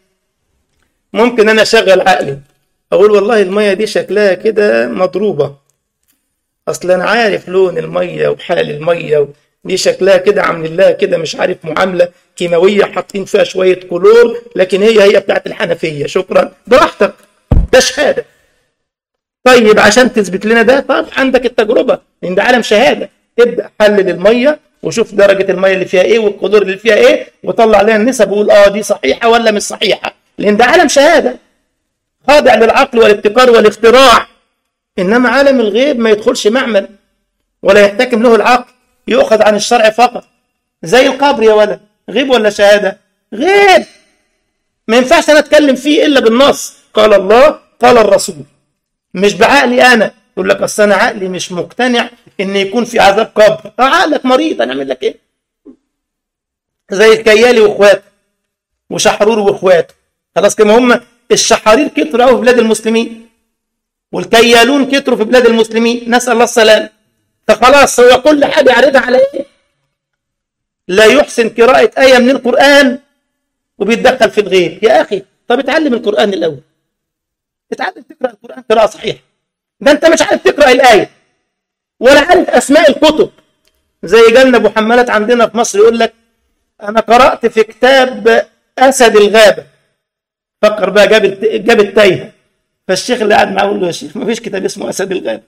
ممكن أنا أشغل عقلي أقول والله المية دي شكلها كده مضروبة، أصل أنا عارف لون المية وحال المية، دي شكلها كده عامل لها كده مش عارف معاملة كيماوية حاطين فيها شوية كلور، لكن هي هي بتاعت الحنفية، شكرا، براحتك، ده شهادة. طيب عشان تثبت لنا ده، طب عندك التجربة، لأن ده عالم شهادة. ابدأ حلل المية وشوف درجة المية اللي فيها ايه والقدور اللي فيها ايه، وطلع عليها النسب وقول اه دي صحيحة ولا مش صحيحة، لأن ده عالم شهادة خاضع للعقل والابتكار والاختراع. إنما عالم الغيب ما يدخلش معمل ولا يحتكم له العقل، يؤخذ عن الشرع فقط. زي القبر يا ولد، غيب ولا شهادة؟ غيب، ما ينفعش أنا أتكلم فيه إلا بالنص، قال الله قال الرسول، مش بعقلي أنا. يقول لك أصل أنا عقلي مش مقتنع إن يكون في عذاب قبر. عقلك مريض، هنعمل لك إيه؟ زي الكيالي وإخواته وشحرور وإخواته، خلاص كما هم الشحارير كتروا في بلاد المسلمين والكيالون كتروا في بلاد المسلمين، نسأل الله السلام. فخلاص هو كل حاجة يعرضها على إيه؟ لا يحسن قراءة آية من القرآن وبيتدخل في الغيب. يا أخي طب اتعلم القرآن الأول، اتعلم تقرأ القرآن قراءة صحيحة. ده أنت مش عارف تقرأ الآية ولا عارف أسماء الكتب. زي جالنا أبو حمالات عندنا في مصر يقول لك أنا قرأت في كتاب أسد الغابة. فكر بقى، جاب جاب التايهة. فالشيخ اللي قاعد معاه يقول له يا شيخ ما فيش كتاب اسمه أسد الغابة.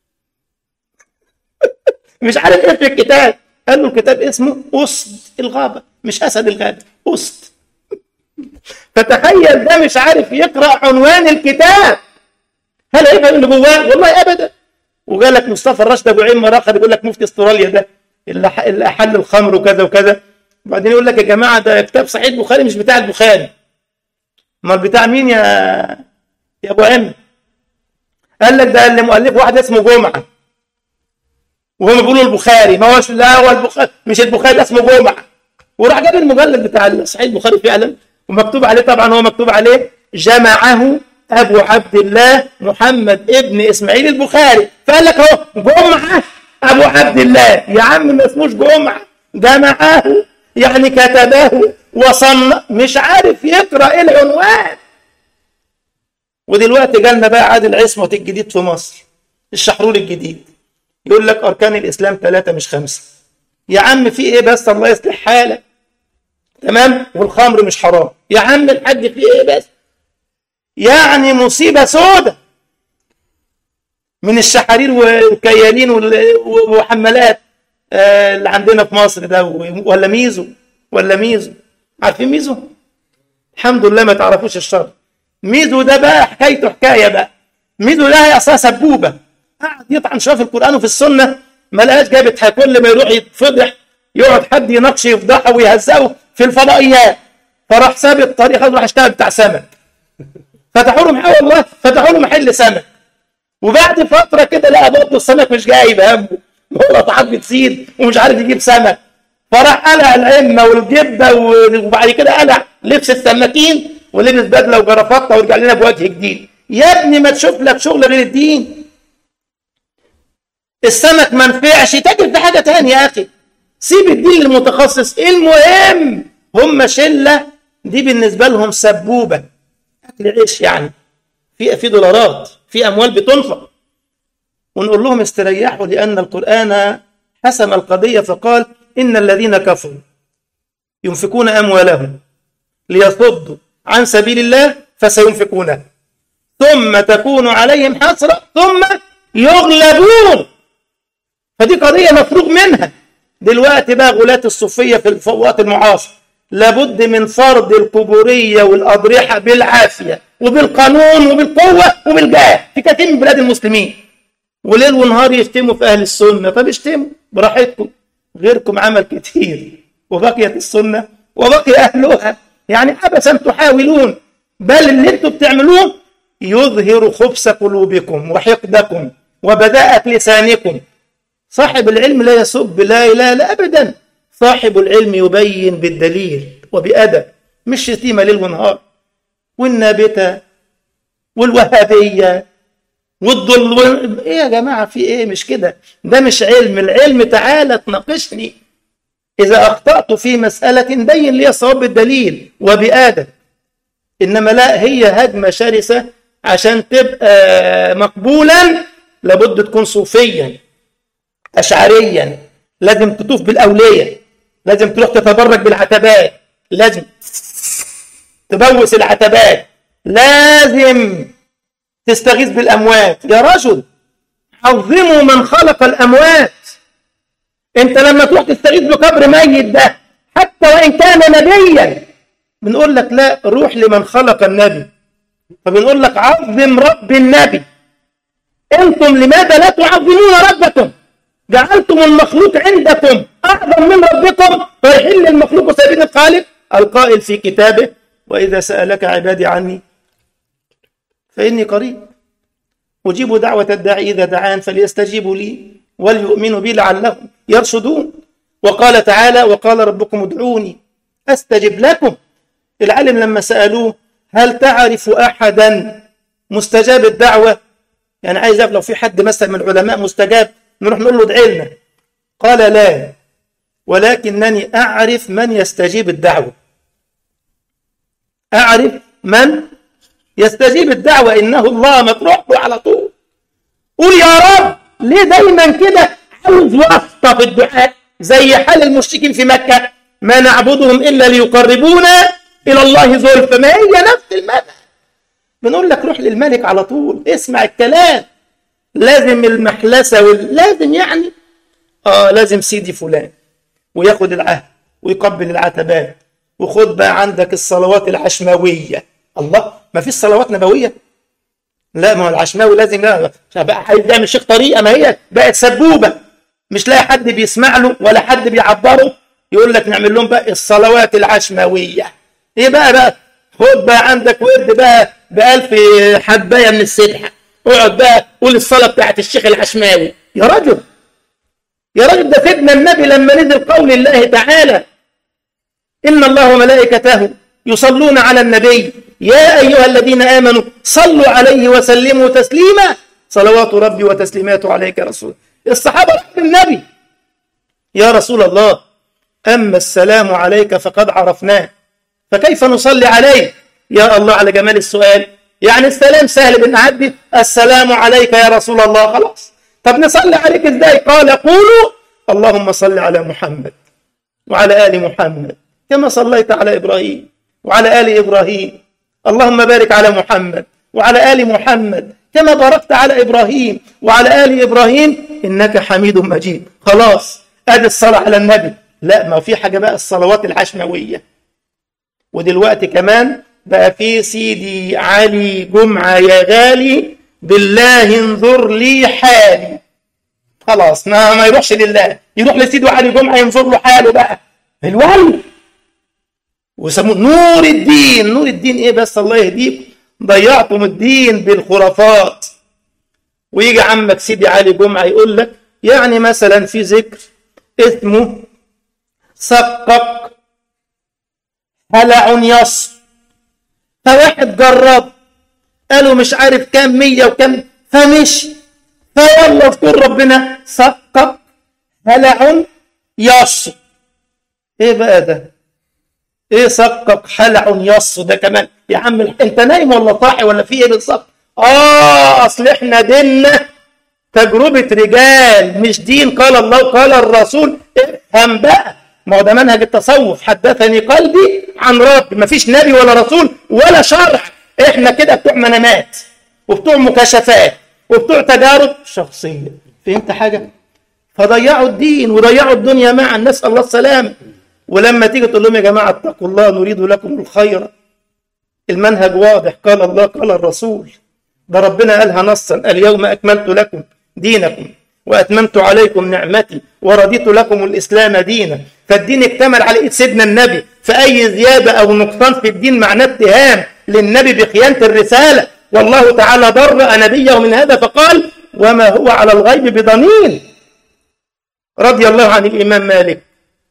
مش عارف إيه في الكتاب. قال له الكتاب اسمه أسد الغابة، مش أسد الغابة، أسد. فتخيل ده مش عارف يقرأ عنوان الكتاب، هل هيفهم اللي جواه؟ والله أبدا. وقال لك مصطفى الراشد أبو عين مراخر يقول لك مفتي استراليا ده اللي أحل الخمر وكذا وكذا. وبعدين يقول لك يا جماعة ده كتاب صحيح البخاري مش بتاع البخاري. امال بتاع مين يا يا أبو عين؟ قال لك ده اللي مؤلف واحد اسمه جمعة، وهم بيقولوا البخاري. ما هوش، لا هو البخاري مش البخاري، ده اسمه جمعة. وراح جاب المجلد بتاع صحيح البخاري فعلا، ومكتوب عليه طبعا، هو مكتوب عليه جمعه أبو عبد الله محمد ابن إسماعيل البخاري. فقال لك اهو جمعة أبو عبد الله. يا عم ما اسموش جمعة، جمعه يعني كتبه وصنع، مش عارف يقرأ ايه العنوان. ودلوقتي جالنا بقى عادل عصمت الجديد في مصر، الشحرور الجديد، يقول لك أركان الإسلام ثلاثة مش خمسة. يا عم في إيه بس، الله يصلح حالك، تمام؟ والخمر مش حرام. يا عم الحاج في إيه بس؟ يعني مصيبة سودة من الشحارير والكيالين وحمالات اللي عندنا في مصر ده. ولا ميزو، ولا ميزو، عارفين ميزو؟ الحمد لله ما تعرفوش الشر. ميزو ده بقى حكايته حكاية بقى. ميزو ده هي أصلا سبوبة، قاعد يطعن شوية في القرآن وفي السنة، ما لقاش جابت. كل ما يروح يتفضح يقعد حد يناقش يفضحه ويهزقه في الفضائيات. فراح ساب الطريق وراح اشتغل بتاع سمك. فتحوا له محل، والله فتحوا له محل سمك. وبعد فترة كده لقى برضه السمك مش جايب همه، والأسعار بتزيد ومش عارف يجيب سمك. فراح قلع العمة والجبة، وبعد كده قلع لبس السماكين ولبس بدلة وجرافطة ورجع لنا بوجه جديد. يا ابني ما تشوف لك شغل غير الدين. السمك ما نفعش، تاجر في حاجة تانية يا أخي. سيب الدين للمتخصص. المهم هم شلة دي بالنسبة لهم سبوبة، أكل عيش يعني، في في دولارات، في أموال بتنفق. ونقول لهم استريحوا، لأن القرآن حسم القضية فقال إن الذين كفروا ينفقون أموالهم ليصدوا عن سبيل الله فسينفقونها ثم تكون عليهم حسرة ثم يغلبون. فدي قضية مفروغ منها. دلوقتي بقى غلاة الصوفية في الوقت المعاصر لابد من فرض القبورية والأضرحة بالعافية وبالقانون وبالقوة وبالجاه في كثير من بلاد المسلمين. وليل ونهار يشتموا في أهل السنة. طب اشتموا براحتكم، غيركم عمل كتير وبقيت السنة وبقي أهلها. يعني عبثا تحاولون، بل اللي انتم بتعملوه يظهر خبث قلوبكم وحقدكم وبذاءة لسانكم. صاحب العلم لا يسب، لا لا لا أبدا. صاحب العلم يبين بالدليل وبأدب، مش شتيمة ليل ونهار. والنابتة والوهابية والضل، ايه يا جماعة في ايه؟ مش كده، ده مش علم. العلم تعالى تناقشني، إذا أخطأت في مسألة بين لي الصواب بالدليل وبأدب. إنما لا، هي هجمة شرسة عشان تبقى مقبولا لابد تكون صوفيا أشعريا، لازم تطوف بالأولية، لازم تروح تتبرك بالعتبات، لازم تبوس العتبات، لازم تستغيث بالأموات. يا رجل عظموا من خلق الأموات. انت لما تروح تستغيث بقبر ميت ده حتى وإن كان نبيا بنقول لك لا، روح لمن خلق النبي. فبنقول لك عظم رب النبي. انتم لماذا لا تعظمون ربكم؟ جعلتم المخلوق عندكم أعظم من ربكم، فيحل المخلوق سبيل الخالق القائل في كتابه وإذا سألك عبادي عني فإني قريب أجيب دعوة الداعي إذا دعان فليستجيبوا لي وليؤمنوا بي لعلهم يرشدون. وقال تعالى وقال ربكم ادعوني أستجب لكم. العالم لما سألوه هل تعرف أحدا مستجاب الدعوة؟ يعني عايز أعرف لو في حد مثلا من العلماء مستجاب نروح نقول له ادعي لنا. قال لا، ولكنني أعرف من يستجيب الدعوة. أعرف من يستجيب الدعوة إنه الله، ما تروح له على طول. قول يا رب ليه دايما كده عاوز واسطة في الدعاء زي حال المشركين في مكة؟ ما نعبدهم إلا ليقربونا إلى الله زلفى. ما هي نفس المعنى. بنقول لك روح للملك على طول، اسمع الكلام. لازم المحلسة وال... لازم يعني آه لازم سيدي فلان وياخد العهد ويقبل العتبات وخد بقى عندك الصلوات العشماوية. الله، ما فيش صلوات نبوية؟ لا، ما هو العشماوي لازم لا بقى عايز يعمل شيخ طريقة، ما هي بقت سبوبة مش لاقي حد بيسمع له ولا حد بيعبره، يقول لك نعمل لهم بقى الصلوات العشماوية. ايه بقى بقى خد بقى عندك ورد بقى بألف حباية من السدحة، اقعد بقى قول الصلاة بتاعت الشيخ العشماوي. يا رجل يا رجل ده سيدنا النبي لما نزل قول الله تعالى إن الله وملائكته يصلون على النبي يا أيها الذين آمنوا صلوا عليه وسلموا تسليما صلوات ربي وتسليماته عليك يا رسول. الصحابة رحموا النبي يا رسول الله أما السلام عليك فقد عرفناه فكيف نصلي عليه؟ يا الله على جمال السؤال. يعني السلام سهل بنعدي السلام عليك يا رسول الله خلاص. طب نصلي عليك ازاي؟ قال قولوا اللهم صل على محمد وعلى آل محمد كما صليت على إبراهيم وعلى آل إبراهيم. اللهم بارك على محمد وعلى آل محمد كما باركت على إبراهيم وعلى آل إبراهيم إنك حميد مجيد. خلاص أدي الصلاة على النبي. لا، ما في حاجة بقى الصلوات العشماوية. ودلوقتي كمان بقى في سيدي علي جمعة يا غالي بالله انظر لي حالي. خلاص ما, ما يروحش لله، يروح لسيدي علي جمعة ينظر له حاله بقى الولي. ويسموه نور الدين. نور الدين ايه بس؟ الله يهديكم ضيعتم الدين بالخرافات. ويجي عمك سيدي علي جمعة يقول لك يعني مثلا في ذكر اسمه سقق هلع يص، فواحد جرب قالوا مش عارف كام مية وكام فمش فيلا اذكر ربنا سقق هلع يص. ايه بقى ده؟ ايه سقق هلع يص ده كمان يا عم؟ انت نايم ولا صاحي ولا في ايه بالظبط؟ اه اصل احنا ديننا تجربة رجال مش دين قال الله قال الرسول. افهم بقى، ما هو ده منهج التصوف. حدثني قلبي عن ربي. ما فيش نبي ولا رسول ولا شرع. احنا كده بتوع منامات وبتوع مكاشفات وبتوع تجارب شخصية. فهمت حاجة؟ فضيعوا الدين وضيعوا الدنيا مع الناس الله السلام. ولما تيجي تقول لهم يا جماعة اتقوا الله نريد لكم الخير، المنهج واضح قال الله قال الرسول. ده ربنا قالها نصا اليوم أكملت لكم دينكم وأتممت عليكم نعمتي ورضيت لكم الإسلام دينا. فالدين اكتمل على إيد سيدنا النبي، فأي زيادة أو نقصان في الدين معناه اتهام للنبي بخيانة الرسالة. والله تعالى برأ نبيه من هذا فقال وما هو على الغيب بضنين. رضي الله عن الإمام مالك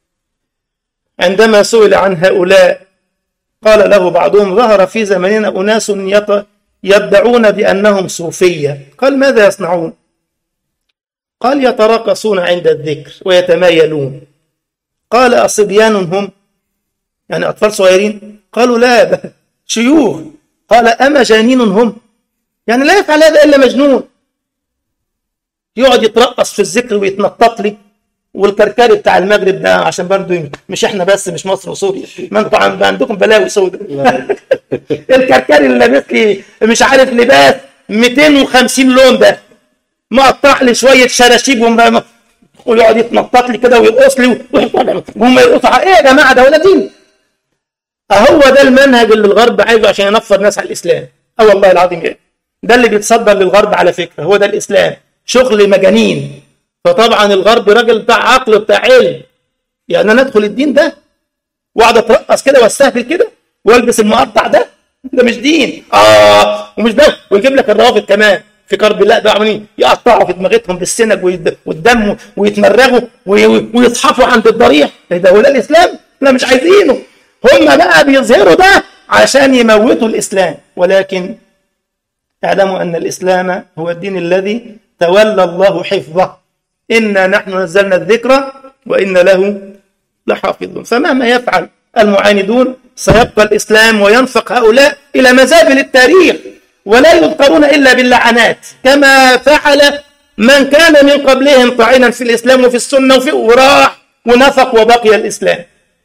عندما سئل عن هؤلاء قال له بعضهم ظهر في زمننا أناس يدعون بأنهم صوفية. قال ماذا يصنعون؟ قال يتراقصون عند الذكر ويتمايلون. قال أصبيان هم؟ يعني أطفال صغيرين؟ قالوا لا شيوخ. قال أما جانين هم؟ يعني لا يفعل هذا إلا مجنون. يقعد يترقص في الذكر ويتنطط لي. والكركري بتاع المغرب ده عشان برضو مش احنا بس، مش مصر وسوريا، ما انتوا عندكم بلاوي سوداء. الكركري اللي لابس لي مش عارف لباس مئتين وخمسين لون ده، مقطع لي شويه شراشيب وم- ويقعد يتنطط لي كده ويرقص لي وهم يرقصوا على- ايه يا جماعه ده ولا دين؟ اهو ده المنهج اللي الغرب عايزه عشان ينفر الناس على الاسلام. اه والله العظيم كده، ده اللي بيتصدر للغرب على فكره، هو ده الاسلام، شغل مجانين. فطبعا الغرب راجل بتاع عقل بتاع علم، يعني انا ادخل الدين ده واقعد اترقص كده واستهبل كده والبس المقطع ده؟ ده مش دين. اه ومش ده، ويجيب لك الروافض كمان في كربلاء بقى عمالين يقطعوا في دماغتهم بالسنج ويد- والدم ويتمرغوا وي- ويصحفوا عند الضريح. إيه ده هو ده الاسلام؟ لا مش عايزينه. هم بقى بيظهروا ده عشان يموتوا الاسلام، ولكن اعلموا ان الاسلام هو الدين الذي تولى الله حفظه. انا نحن نزلنا الذكر وان له لحافظون. فمهما يفعل المعاندون سيبقى الإسلام وينفق هؤلاء إلى مزابل التاريخ، ولا يذكرون إلا باللعنات كما فعل من كان من قبلهم طاعنا في الإسلام وفي السنة وفي وراح ونفق وبقي الإسلام.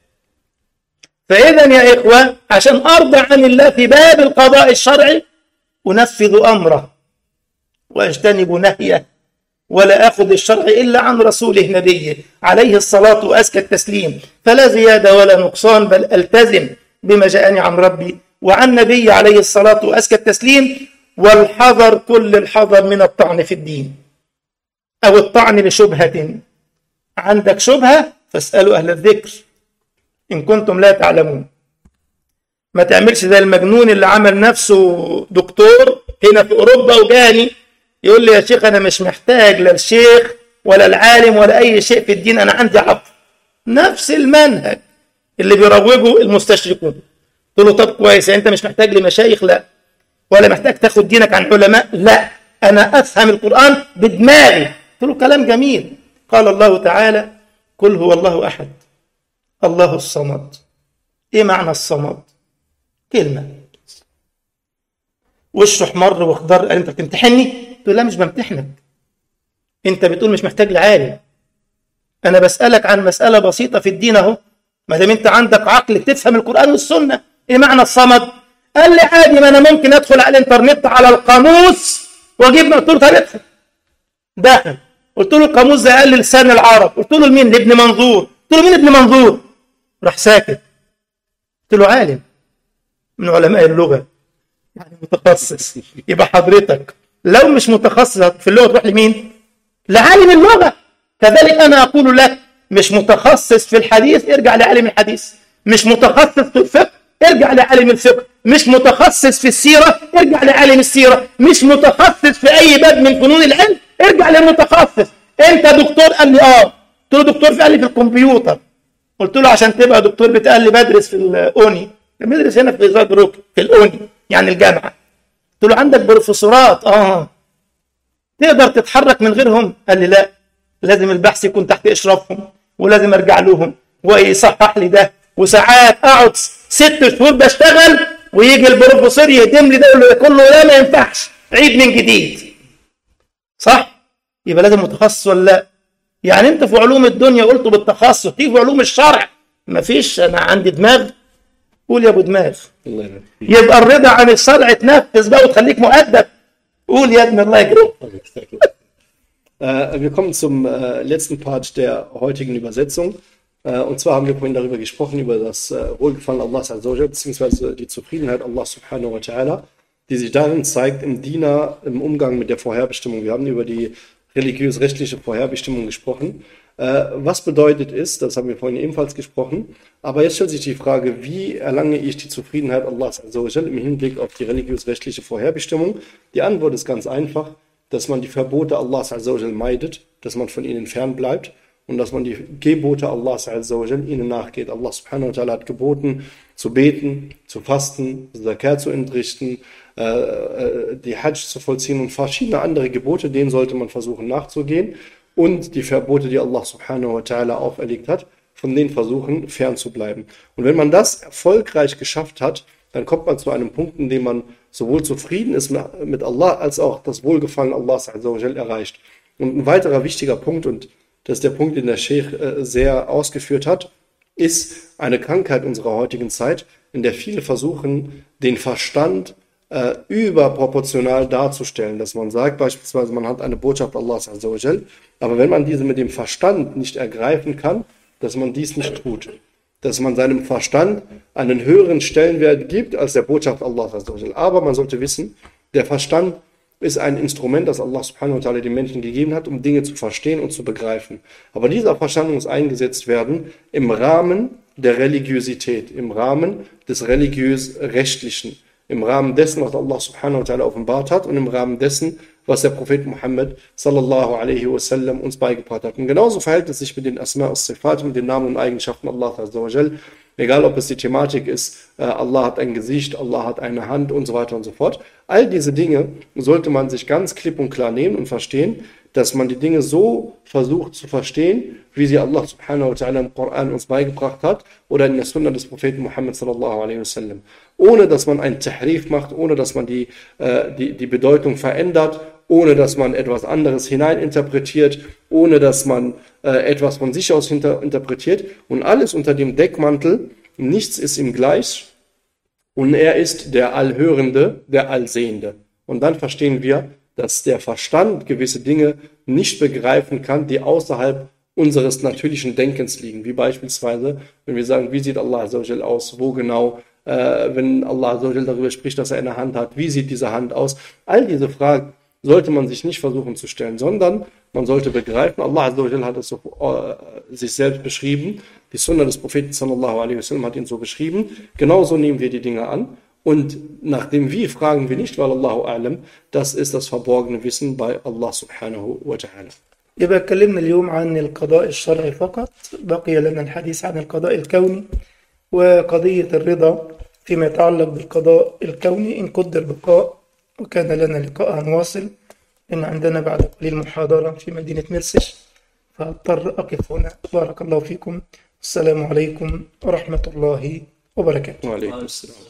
فإذا يا إخوة عشان أرضى عن الله في باب القضاء الشرعي أنفذ أمره وأجتنب نهيه، ولا أخذ الشرع إلا عن رسوله نبيه عليه الصلاة وأزكى التسليم، فلا زيادة ولا نقصان، بل ألتزم بما جاءني عن ربي وعن نبي عليه الصلاة وأزكى التسليم. والحذر كل الحذر من الطعن في الدين أو الطعن لشبهة. عندك شبهة فاسألوا أهل الذكر إن كنتم لا تعلمون. ما تعملش زي المجنون اللي عمل نفسه دكتور هنا في أوروبا وجاني يقول لي يا شيخ أنا مش محتاج لا الشيخ ولا العالم ولا أي شيء في الدين، أنا عندي عقل. نفس المنهج اللي بيروجه المستشرقون. قلت له طب كويس، أنت مش محتاج لمشايخ؟ لا. ولا محتاج تاخد دينك عن علماء؟ لا. أنا أفهم القرآن بدماغي. قلت له كلام جميل. قال الله تعالى قل هو الله أحد الله الصمد. إيه معنى الصمد؟ كلمة وشه احمر واخضر. قال انت بتمتحني؟ قلت له لا مش بمتحنك، انت بتقول مش محتاج لعالم، انا بسألك عن مسألة بسيطة في الدين اهو، ما دام انت عندك عقل تفهم القرآن والسنة. ايه معنى الصمد؟ قال لي عادي، ما انا ممكن ادخل على الانترنت على القاموس واجيب. قلت له طب داخل، قلت له القاموس ده قال لي لسان العرب. قلت له لمين؟ لابن منظور. قلت له مين ابن منظور؟ راح ساكت. قلت له عالم من علماء اللغة يعني متخصص. يبقى حضرتك لو مش متخصص في اللغة تروح لمين؟ لعالم اللغة. كذلك أنا أقول لك مش متخصص في الحديث ارجع لعالم الحديث، مش متخصص في الفقه ارجع لعالم الفقه، مش متخصص في السيرة ارجع لعالم السيرة، مش متخصص في أي باب من فنون العلم ارجع للمتخصص. أنت دكتور؟ قال لي آه. قلت له دكتور في؟ قال لي في الكمبيوتر. قلت له عشان تبقى دكتور بتقال لي بدرس في الأوني. بدرس هنا في زايبروك في الأوني يعني الجامعة. قلت له عندك بروفيسورات؟ اه. تقدر تتحرك من غيرهم؟ قال لي لا، لازم البحث يكون تحت اشرافهم ولازم ارجع لهم ويصحح لي ده. وساعات اقعد ست شهور بشتغل ويجي البروفيسور يهدم لي ده يقول له كله لا ما ينفعش، عيد من جديد. صح؟ يبقى لازم متخصص ولا لا؟ يعني انت في علوم الدنيا قلت بالتخصص، تيجي في علوم الشرع مفيش انا عندي دماغ. قول يا ابو دماغ. يبقى الرضا عن الشرع تنفذ بقى وتخليك مؤدب. قول يا ابن الله يكرمك. Äh, wir kommen zum äh, letzten Part der heutigen Übersetzung. Äh, und zwar haben wir vorhin darüber gesprochen, über das äh, Wohlgefallen Allahs Azza beziehungsweise die Zufriedenheit Allah subhanahu wa ta'ala, die sich darin zeigt im Diener, im Umgang mit der Vorherbestimmung. Wir haben über die religiös-rechtliche Vorherbestimmung gesprochen. Äh, was bedeutet ist, das haben wir vorhin ebenfalls gesprochen, aber jetzt stellt sich die Frage, wie erlange ich die Zufriedenheit Allahs Azza im Hinblick auf die religiös-rechtliche Vorherbestimmung? Die Antwort ist ganz einfach, dass man die Verbote Allahs Azza meidet, dass man von ihnen fernbleibt und dass man die Gebote Allahs Azza ihnen nachgeht. Allah subhanahu wa ta'ala hat geboten, zu beten, zu fasten, Zakat zu entrichten, äh, die Hajj zu vollziehen und verschiedene andere Gebote, denen sollte man versuchen nachzugehen und die Verbote, die Allah subhanahu wa ta'ala auferlegt hat, von denen versuchen fernzubleiben. Und wenn man das erfolgreich geschafft hat, dann kommt man zu einem Punkt, in dem man sowohl zufrieden ist mit Allah, als auch das Wohlgefallen Allahs Azza wa Jal erreicht. Und ein weiterer wichtiger Punkt, und das ist der Punkt, den der Sheikh sehr ausgeführt hat, ist eine Krankheit unserer heutigen Zeit, in der viele versuchen, den Verstand äh, überproportional darzustellen, dass man sagt, beispielsweise man hat eine Botschaft Allahs Azza wa Jal, aber wenn man diese mit dem Verstand nicht ergreifen kann, dass man dies nicht tut. Dass man seinem Verstand einen höheren Stellenwert gibt als der Botschaft Allahs Azza wa Jal. Aber man sollte wissen, der Verstand ist ein Instrument, das Allah subhanahu wa ta'ala den Menschen gegeben hat, um Dinge zu verstehen und zu begreifen. Aber dieser Verstand muss eingesetzt werden im Rahmen der Religiosität, im Rahmen des religiös-rechtlichen, im Rahmen dessen, was Allah subhanahu wa ta'ala offenbart hat und im Rahmen dessen, was der Prophet Muhammad sallallahu alaihi wasallam uns beigebracht hat. Und genauso verhält es sich mit den Asma as-Sifat, mit den Namen und Eigenschaften Allah azza wa jal. Egal, ob es die Thematik ist, äh, Allah hat ein Gesicht, Allah hat eine Hand und so weiter und so fort. All diese Dinge sollte man sich ganz klipp und klar nehmen und verstehen, dass man die Dinge so versucht zu verstehen, wie sie Allah subhanahu wa ta'ala im Koran uns beigebracht hat oder in der Sunna des Propheten Muhammad sallallahu alaihi wasallam. Ohne dass man einen Tahrif macht, ohne dass man die, äh, die, die Bedeutung verändert, ohne dass man etwas anderes hineininterpretiert, ohne dass man äh, etwas von sich aus hinter, interpretiert und alles unter dem Deckmantel, nichts ist ihm gleich und er ist der Allhörende, der Allsehende. Und dann verstehen wir, dass der Verstand gewisse Dinge nicht begreifen kann, die außerhalb unseres natürlichen Denkens liegen, wie beispielsweise, wenn wir sagen, wie sieht Allah azza wa jal aus, wo genau, äh, wenn Allah azza wa jal darüber spricht, dass er eine Hand hat, wie sieht diese Hand aus, all diese Fragen sollte man sich nicht versuchen zu stellen, sondern man sollte begreifen, Allah azza wa jal hat es so, äh, sich selbst beschrieben, die Sunna des Propheten sallallahu alaihi wasallam hat ihn so beschrieben, genauso nehmen wir die Dinge an und nach dem Wie fragen wir nicht, weil Allahu a'lam, das ist das verborgene Wissen bei Allah subhanahu wa ta'ala. يبقى اتكلمنا اليوم عن القضاء الشرعي فقط، بقي لنا الحديث عن القضاء الكوني وقضية الرضا فيما يتعلق بالقضاء الكوني إن قدر بقاء، وكان لنا لقاء هنواصل لأن عندنا بعد قليل محاضرة في مدينة مرسش فاضطر أقف هنا. بارك الله فيكم، السلام عليكم ورحمة الله وبركاته. وعليكم السلام.